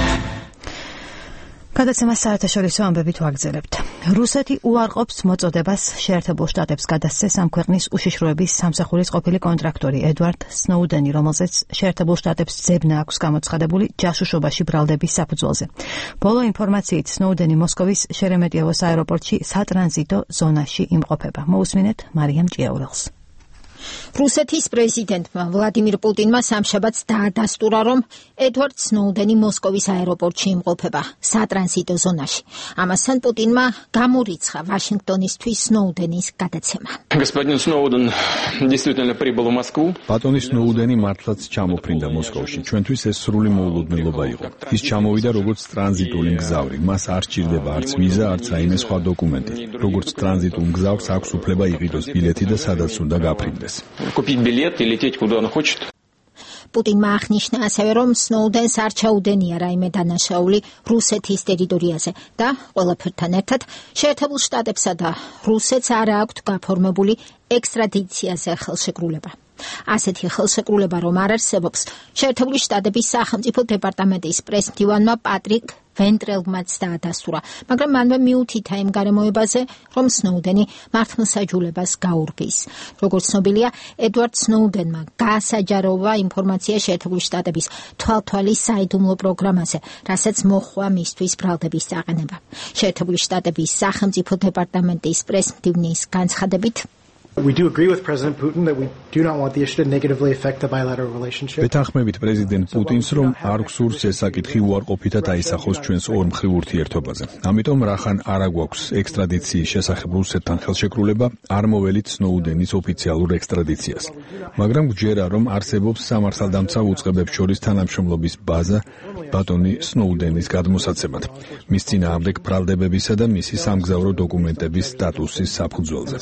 გადაცემას საერთაშორისო ამბებით ვაგრძელებთ. რუსეთი უარყოფს მოწოდებას შეერთებულ შტატებს გადასცეს ამ ქვეყნის უშიშროების სამსახურის ყოფილი კონტრაქტორი ედვარდ სნოუდენი, რომელზეც შეერთებულ შტატებს ძებნა აქვს გამოცხადებული ჯაშუშობაში ბრალდების საფუძველზე. ბოლო ინფორმაციით სნოუდენი მოსკოვის შერემეტიევოს აეროპორტში სატრანზიტო ზონაში იმყოფება. მოусმინეთ მარიამ ჭიაურელს. რუსეთის პრეზიდენტმა ვლადიმირ პუტინმა სამშაბათს დაადასტურა, რომ ედვარდ სნოუდენი მოსკოვის აეროპორტში იმყოფება, სატრანზიტო ზონაში. ამასთან პუტინმა გამორიცხა ვაშინგტონისთვის სნოუდენის გადაცემა. Господин Сноуден действительно прибыл в Москву. ბატონი სნოუდენი მართლაც ჩამოფრინდა მოსკოვში. ჩვენთვის ეს სრული მოულოდნელობა იყო. ის ჩამოვიდა როგორც ტრანზიტული მგზავრი. მას არ სჭირდება არც ვიზა, არც რაიმე სხვა დოკუმენტი. როგორც ტრანზიტულ მგზავრს აქვს უფლება იყიდოს ბილეთი და სადაც უნდა გაფრინდეს. Купить билет и лететь куда он хочет. პუტინმა აღნიშნა ასევე, რომ სნოუდენს არ ჩაუდენია რაიმე დანაშაული რუსეთის ტერიტორიაზე და ყველაფერთან ერთად შეერთებულ შტატებსა და რუსეთს არ აქვთ გაფორმებული ექსტრადიციაზე ხელშეკრულება. ასეთი ხელშეკრულება რომ არ არსებობს, შეერთებული შტატების სახელმწიფო დეპარტამენტის პრესმდივანმა პატრიკ ვენტრელმაც დაადასტურა, მაგრამ მანვე მიუთითა იმ გარემოებაზე, რომ სნოუდენი მართლმსაჯულებას გაურბის. როგორც ცნობილია, ედვარდ სნოუდენმა გაასაჯაროვა ინფორმაცია შეერთებული შტატების თვალთვალის საიდუმლო პროგრამაზე, რასაც მოჰყვა მისთვის ბრალდების წაყენება. შეერთებული შტატების სახელმწიფო დეპარტამენტის პრესმდივნის განცხადებით, We do agree with President Putin that we do not want the issue to negatively affect the bilateral relationship. ვეთანხმებით პრეზიდენტ პუტინს, რომ არ გსურს ეს საკითხი უარყოფითად აისახოს ჩვენს ორმხრივ ურთიერთობაზე. ამიტომ რახან არ აგვაქვს ექსტრადიციის შესახებ რუსეთთან ხელშეკრულება, არ მოველით სნოუდენის ოფიციალურ ექსტრადიციას. მაგრამ გვჯერა, რომ არსებობს სამართალდამცავ უწყებებს შორის თანამშრომლობის ბაზა ბატონი სნოუდენის გადმოსაცემად, მის წინააღმდეგ ბრალდებებისა და მისი სამგზავრო დოკუმენტების სტატუსის საფუძველზე.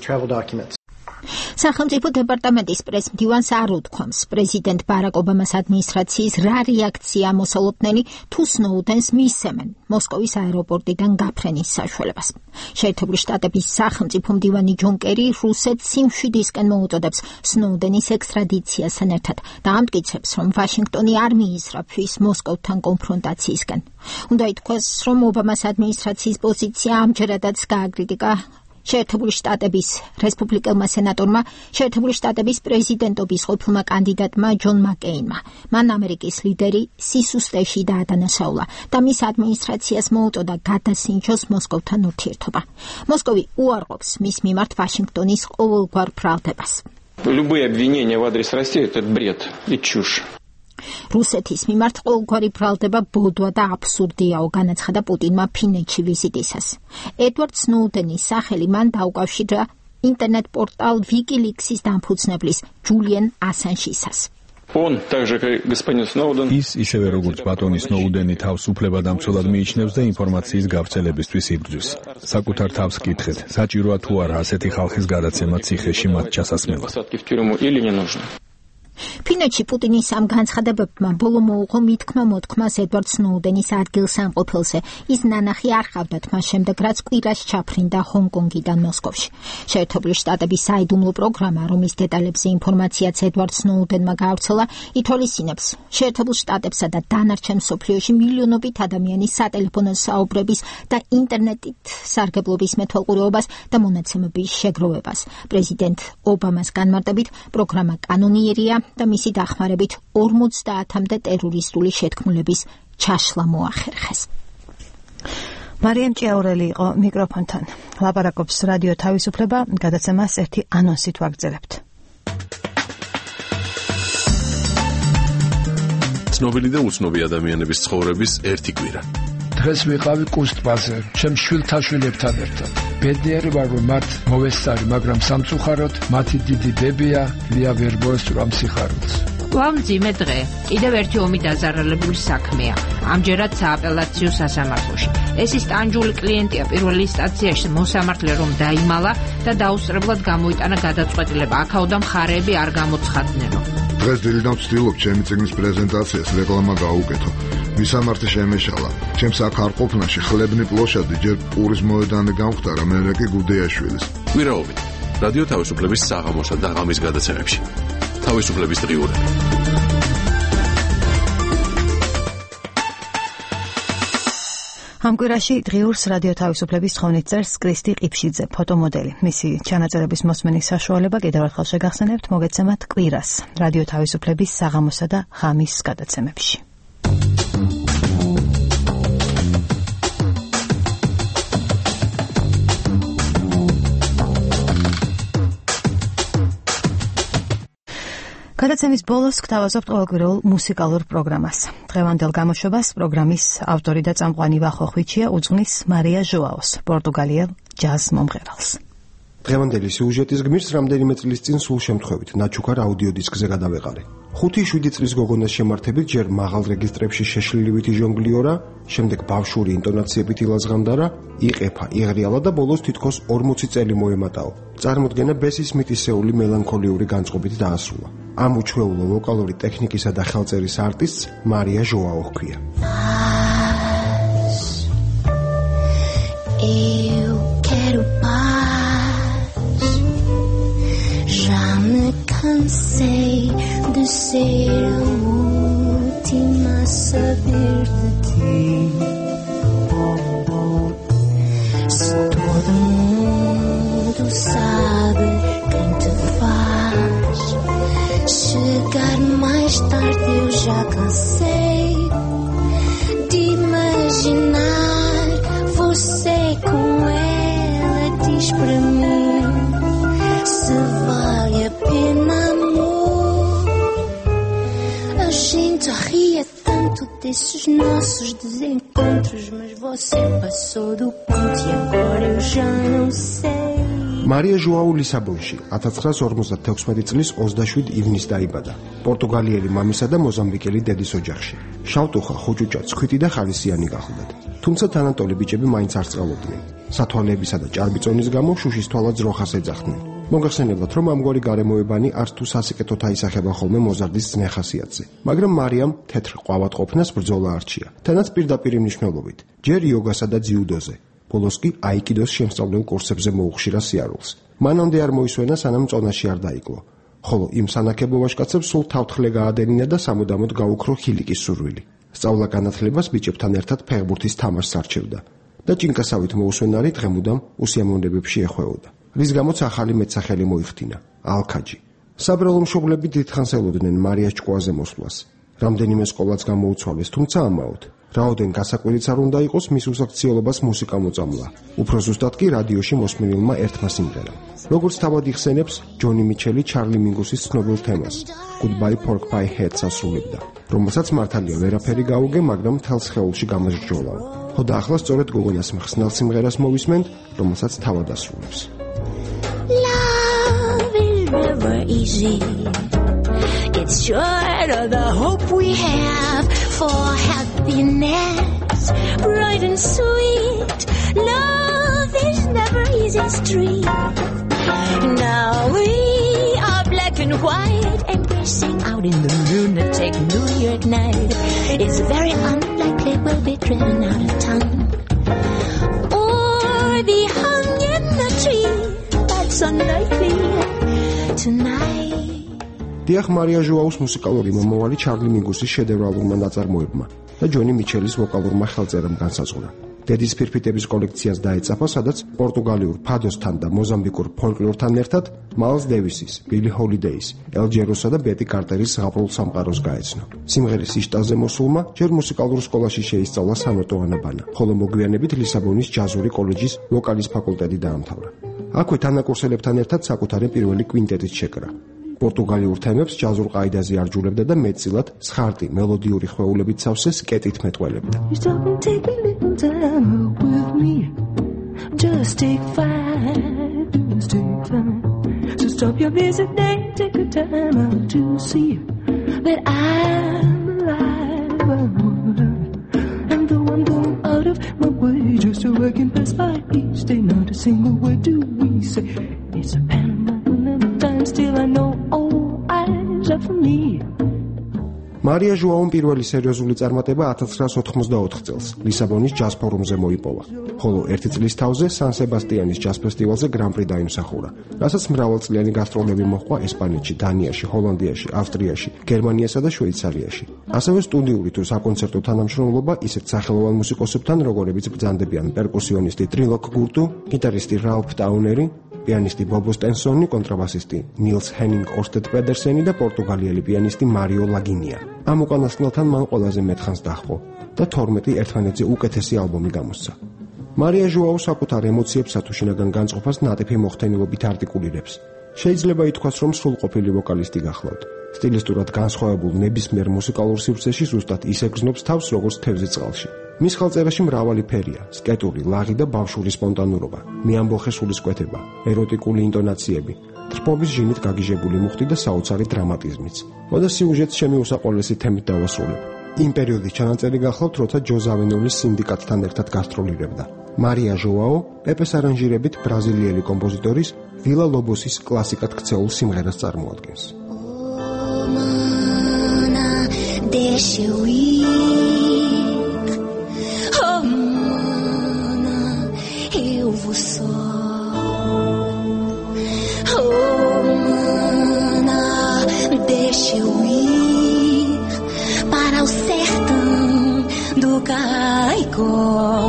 სახელმწიფო დეპარტამენტის პრესმდივანს არ უთქვამს პრეზიდენტ ბარაკ ობამას ადმინისტრაციის რა რეაქცია მოსალოდნელი თუ სნოუდენს მისცემენ მოსკოვის აეროპორტიდან გაფრენის საშუალებას. შეერთებული შტატების სახელმწიფო მდივანი ჯონ კერი რუსეთს სიმშვიდისკენ მოუწოდებს სნოუდენის ექსტრადიციასთან ერთად და ამტკიცებს, რომ ვაშინგტონი არ მიისწრაფვის მოსკოვთან კონფრონტაციისკენ. უნდა ითქვას, რომ ობამას ადმინისტრაციის პოზიცია ამჯერადაც გააკრიტიკა შეერთებული შტატების რესპუბლიკელმა სენატორმა, შეერთებული შტატების პრეზიდენტობის ყოფილმა კანდიდატმა ჯონ მაკეინმა. მან ამერიკის ლიდერი სისუსტეში დაადანაშაულა და მის ადმინისტრაციას მოუწოდა გადასინჯოს მოსკოვთან ურთიერთობა. მოსკოვი უარყოფს მის მიმართ ვაშინგტონის ყოველგვარ ბრალდებას. Любые обвинения в адрес России это бред и чушь. რუსეთის მიმართ ყოველგვარი ბრალდება ბოდვა და აბსურდიაო, განაცხადა პუტინმა ფინეთში ვიზიტისას. ედვარდ სნოუდენის სახელი მან დაუკავშირა ინტერნეტ პორტალ ვიკილიქსის დამფუძნებლის ჯულიენ ასანჟისას. ის ისევე როგორც ბატონი სნოუდენი თავს უფლებადამცველად მიიჩნევს და ინფორმაციის გავრცელებისთვის იბრძვის. საკუთარ თავს კითხეთ, საჭიროა თუ არა ასეთი ხალხის გადაცემა ციხეში მათ ჩასასმელად. ფინეთში პუტინის ამ განცხადებებმა ბოლო მოუღო მითქმა-მოთქმას ედვარდ სნოუდენის ადგილსამყოფელზე. ის ნანახი არ ჰყავდათ მას შემდეგ, რაც კვირას ჩაფრინდა ჰონკონგიდან მოსკოვში. შეერთებული შტატების საიდუმლო პროგრამა, რომლის დეტალებზე ინფორმაციაც ედვარდ სნოუდენმა გაავრცელა, ითვალისწინებს შეერთებულ შტატებსა და დანარჩენ მსოფლიოში მილიონობით ადამიანის სატელეფონო საუბრების და ინტერნეტით სარგებლობის მეთვალყურეობას და მონაცემების შეგროვებას. პრეზიდენტ ობამას განმარტებით, პროგრამა კანონიერია და მისი დახმარებით 50-მდე ტერორისტული შეთქმულების ჩაშლა მოახერხეს. მარიამ ჭიაურელი იყო მიკროფონთან. ლაპარაკობს რადიო თავისუფლება, გადაცემას ერთი ანონსით ვაგრძელებთ. ცნობილი და უცნობი ადამიანების ცხოვრების ერთი კვირა. დღეს ვიყავი კუს ტბაზე, ჩემ შვილთა შვილებთან ერთად. ბედნიერი ვარ, რომ მათ მოვესწარი, მაგრამ სამწუხაროდ მათი დიდი დებია ლია ვერ მოესწრო ამ სიხარულს. მძიმე დღე, კიდევ ერთი ომი დაზარალებული საქმეა. ამჯერად სააპელაციო სასამართლოში. ეს ის ტანჯული კლიენტია პირველი ინსტანციაში მოსამართლე რომ დაიმალა და დაუსწრებლად გამოიტანა გადაწყვეტილება. აქაოდა მხარეები არ გამოცხადნენო. დღეს დილიდან ვცდილობ ჩემი წიგნის პრეზენტაციას რეკლამა გაუკეთო. მისამართი შემეშალა. ჩემს აქ არ ყოფნაში ხლებნი პლოშადი ჯერ პურის მოედანი გამختარა, მერე კი გუდეაშვილის. კვირაობით რადიო თავისუფლების საღამოსა და ღამის გადაცემებში. თავისუფლების დღიურები. ამ კვირაში დღიურს რადიო თავისუფლების თხოვნით წერს კრისტი ყიფშიძე, ფოტომოდელი. მისი ჩანაწერების მოსმენის საშუალება კიდევ ერთხელ შეგახსენებთ, მოგეცემათ კვირას რადიო თავისუფლების საღამოსა და ღამის გადაცემებში. გადაცემის ბოლოს გთავაზობთ ყოველკვირეულ მუსიკალურ პროგრამას. დღევანდელ გამოშვებას პროგრამის ავტორი და წამყვანი ვახო ხვიჩია უძღვნის მარია ჟოაოს, პორტუგალიელ ჯაზ მომღერალს. დღევანდელი სიუჟეტის გმირს რამდენიმე წლის წინ სულ შემთხვევით ნაჩუქარ აუდიო დისკზე გადავეყარე. 5-7 წლის გოგონას შემართებით ჯერ მაღალ რეგისტრებში შეშლილივითი ჟონგლიორა, შემდეგ ბავშვური ინტონაციებით ილაზღამდა რა, იყეფა, იღრიალა და ბოლოს თითქოს 40 წელი მოემატაო. წარმოდგენა ბესი სმითისეული მელანქოლიური განწყობით დაასრულა. ამ უჩვეულო ვოკალური ტექნიკისა და ხელწერის არტისტს მარია ჟოაო ჰქვია. Eu quero paz. Já me cansei de ser a última a saber de ti. Se todo mundo sabe quem te faz chegar mais tarde, eu já cansei de imaginar você com ela. Diz pra mim se vale a pena, amor. A gente ria tanto desses nossos desencontros, mas você passou do ponto e agora eu já não sei. მარია ჟოაუ ლისაბონში 1956 წლის 27 ივნისს დაიბადა. პორტუგალიელი მამისა და მოზამბიკელი დედის ოჯახში. შავტუხა, ხუჭუჭა, ცხვიტი და ხალისიანი გახლდათ. თუმცა თანატოლი ბიჭები მაინც არ სწავლობდნენ. სათვალეებისა და ჭარბიწონის გამო შუშის თვალა ძროხას ეძახდნენ. მოგახსენებათ, რომ ამგვარი გარემოებანი არც თუ სასიკეთოდ აისახება ხოლმე მოზარდის ძნე ხასიათზე. მაგრამ მარიამ თეთრ ყვავატყოფნას ბრძოლა არჩია. თანაც პირდაპირ მნიშვნელობით. ჯერ იოგასა და ძიუდოზე. ბოლოს კი აიკიდოს შემსწავლელ კურსებზე მოუხშირა სიარულს. მანამდე არ მოისვენა, სანამ წონაში არ დაიკლო. ხოლო იმ სანაკებო ვაჟკაცებს სულ თავთხლე გაადენინა და სამუდამოდ გაუქრო ხილიკის სურვილი. სწავლა-განათლებას ბიჭებთან ერთად ფეხბურთის თამაშს არჩევდა და ჭინკასავით მოусვენარი დღემუდამ უსიამოვნებებში ეხვეოდა. რის გამოც ახალი მეტსახელი მოიხდინა ალქაჯი. საბრალო მშობლები დიდხანს ელოდნენ მარიას ჭკუაზე მოსვლას. რამდენიმე სკოლაც გამოუცვალეს, თუმცა ამაოდ რაოდენ გასაკვირიც არ უნდა იყოს მის უსაქციელობას მუსიკა მოწამლა. უფრო ზუსტად კი რადიოში მოსმენილმა ერთმა სიმღერამ. როგორც თავად იხსენებს, ჯონი მიჩელი ჩარლი მინგუსის ცნობილ თემას Goodbye Pork Pie Heads ასრულებდა, რომელსაც მართალია ვერაფერი გაუგე, მაგრამ თელს ხეულში გამოსჯოლაო. ხო და ახლა სწორედ გოგონას მხსნელ სიმღერას მოვისმენთ, რომელსაც თავად ასრულებს. Love is never easy. It's short of the hope we have for happiness, bright and sweet. Love is never easy street. Now we are black and white, embracing out in the lunatic New York night. It's very unlikely we'll be driven out of town or be hung in a tree. That's unlikely tonight. დიახ, მარია ჟოაუს მუსიკალური მომავალი ჩარლი მინგუსის შედევრალურმა ნაწარმოებმა და ჯონი მიჩელის ვოკალურმა ხელწერამ განსაზღვრა. დედის ფირფიტების კოლექციას დაეწაფა, სადაც პორტუგალიურ ფადოსთან და მოზამბიკურ ფოლკლორთან ერთად მაილს დევისის, ბილი ჰოლიდეის, ელ ჯეროსა და ბეტი კარტერის ზღაპრულ სამყაროს გაეცნო. სიმღერის იშტაზე მოსულმა ჯერ მუსიკალურ სკოლაში შეისწავლა სანოტო ანაბანა, ხოლო მოგვიანებით ლისაბონის ჯაზური კოლეჯის ვოკალის ფაკულტეტი დაამთავრა. აქვე თანაკურსელებთან ერთად საკუთარი პირველი კვინტეტიც შეკრა. პორტუგალიურ თემებს ჯაზურ ყაიდაზე არჯულებდა და მეტწილად ცხარტი მელოდიური ხვეულებით სავსე სკეტით მეტყველებდა. Just take 5 minutes, take time to stop your busy day, take a time out to see that I'm alive. I'm the one going out of my way just so I can pass by each day. Not a single word do we say. It's a Panama time, still I know all eyes are for me. მარია ჟოაუმ პირველი სერიოზული წარმატება 1984 წელს ლისაბონის ჯაზ ფორუმზე მოიპოვა, ხოლო ერთი წლის თავზე სან სებასტიანის ჯაზ ფესტივალზე გრან-პრი დაიმსახურა, რასაც მრავალწლიანი გასტროლები მოჰყვა ესპანეთში, დანიაში, ჰოლანდიაში, ავსტრიაში, გერმანიასა და შვეიცარიაში. ასევე სტუდიური თუ საკონცერტო თანამშრომლობა ისეთ სახელოვან მუსიკოსებთან, როგორებიც ბრძანდებიან პერკუსიონისტი ტრილოკ გურტუ, გიტარისტი რალფ ტაუნერი, პიანისტი ბობო სტენსონი, კონტრაბასისტი ნილს ჰენინგ ორსტედ პედერსენი და პორტუგალიელი პიანისტი მარიო ლაგინია. ამ უკანასკნელთან მან ყველაზე მეთხანს დაჰყო და 12 ერთმანეთზე უკეთესი ალბომი გამოსცა. მარია ჟოაუ საკუთარ ემოციებსა თუ შინაგან განწყობას ნატიფი მოხდენილობით არტიკულირებს. შეიძლება ითქვას, რომ სრულყოფილი ვოკალისტი გახლავთ. სტილისტურად განსხვავებულ ნებისმიერ მუსიკალურ სივრცეში ზუსტად ისე გრძნობს თავს, როგორც თევზი წყალში. მის ხალწერაში მრავალი ფერია: სკეტური, ლაღი და ბავშვური სპონტანურობა, მეამბოხე სულისკვეთება, ეროტიკული ინტონაციები, ტრფობის ჟინით გაგიჟებული მუხტი და საოცარი დრამატიზმიც. მოდა სიუჟეტს ჩემი უსაყვარლესი თემით დავასრულებ. იმ პერიოდის ჩანაწერი გახლავთ, როცა ჯო ზავენულის სინდიკატთან ერთად გასტროლირებდა. მარია ჟოაო პეპეს არანჟირებით ბრაზილიელი კომპოზიტორის ვილა ლობოსის კლასიკად ქცეულ სიმღერას წარმოადგენს. Deixa eu ir, oh mana, eu vou só, oh mana, deixa eu ir para o sertão do Caicó.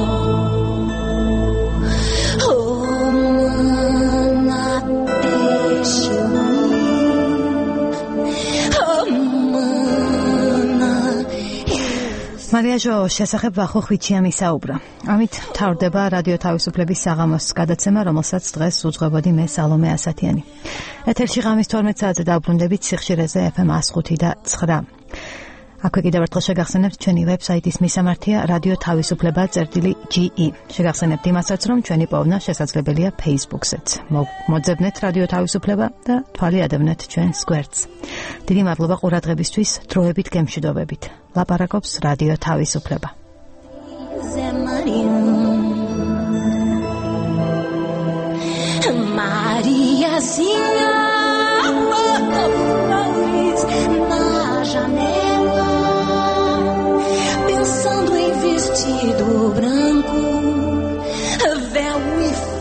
მარია ჟოოს შესახებ ვახოხვითია მისაუბრა. ამით მთავრდება რადიო თავისუფლების საღამოს გადაცემა, რომელსაც დღეს უძღვებოდი მე სალომე ასათიანი. ეთერში ღამის 12 საათზე დავბრუნდებით სიხშირეზე FM 105 და 9. აქვე კიდევ ერთხელ შეგახსენებთ ჩვენი ვებსაიტის მისამართია რადიო თავისუფლება.ge. შეგახსენებთ იმასაც, რომ ჩვენი პოვნა შესაძლებელია Facebook-ზეც. მოძებნეთ რადიო თავისუფლება და თვალი ადევნეთ ჩვენს გვერდს. დიდი მადლობა ყურადღებისთვის, დროებით გემშვიდობებით. ლაპარაკობს რადიო თავისუფლება. Mariazinha, na janela, pensando em vestido branco, véu e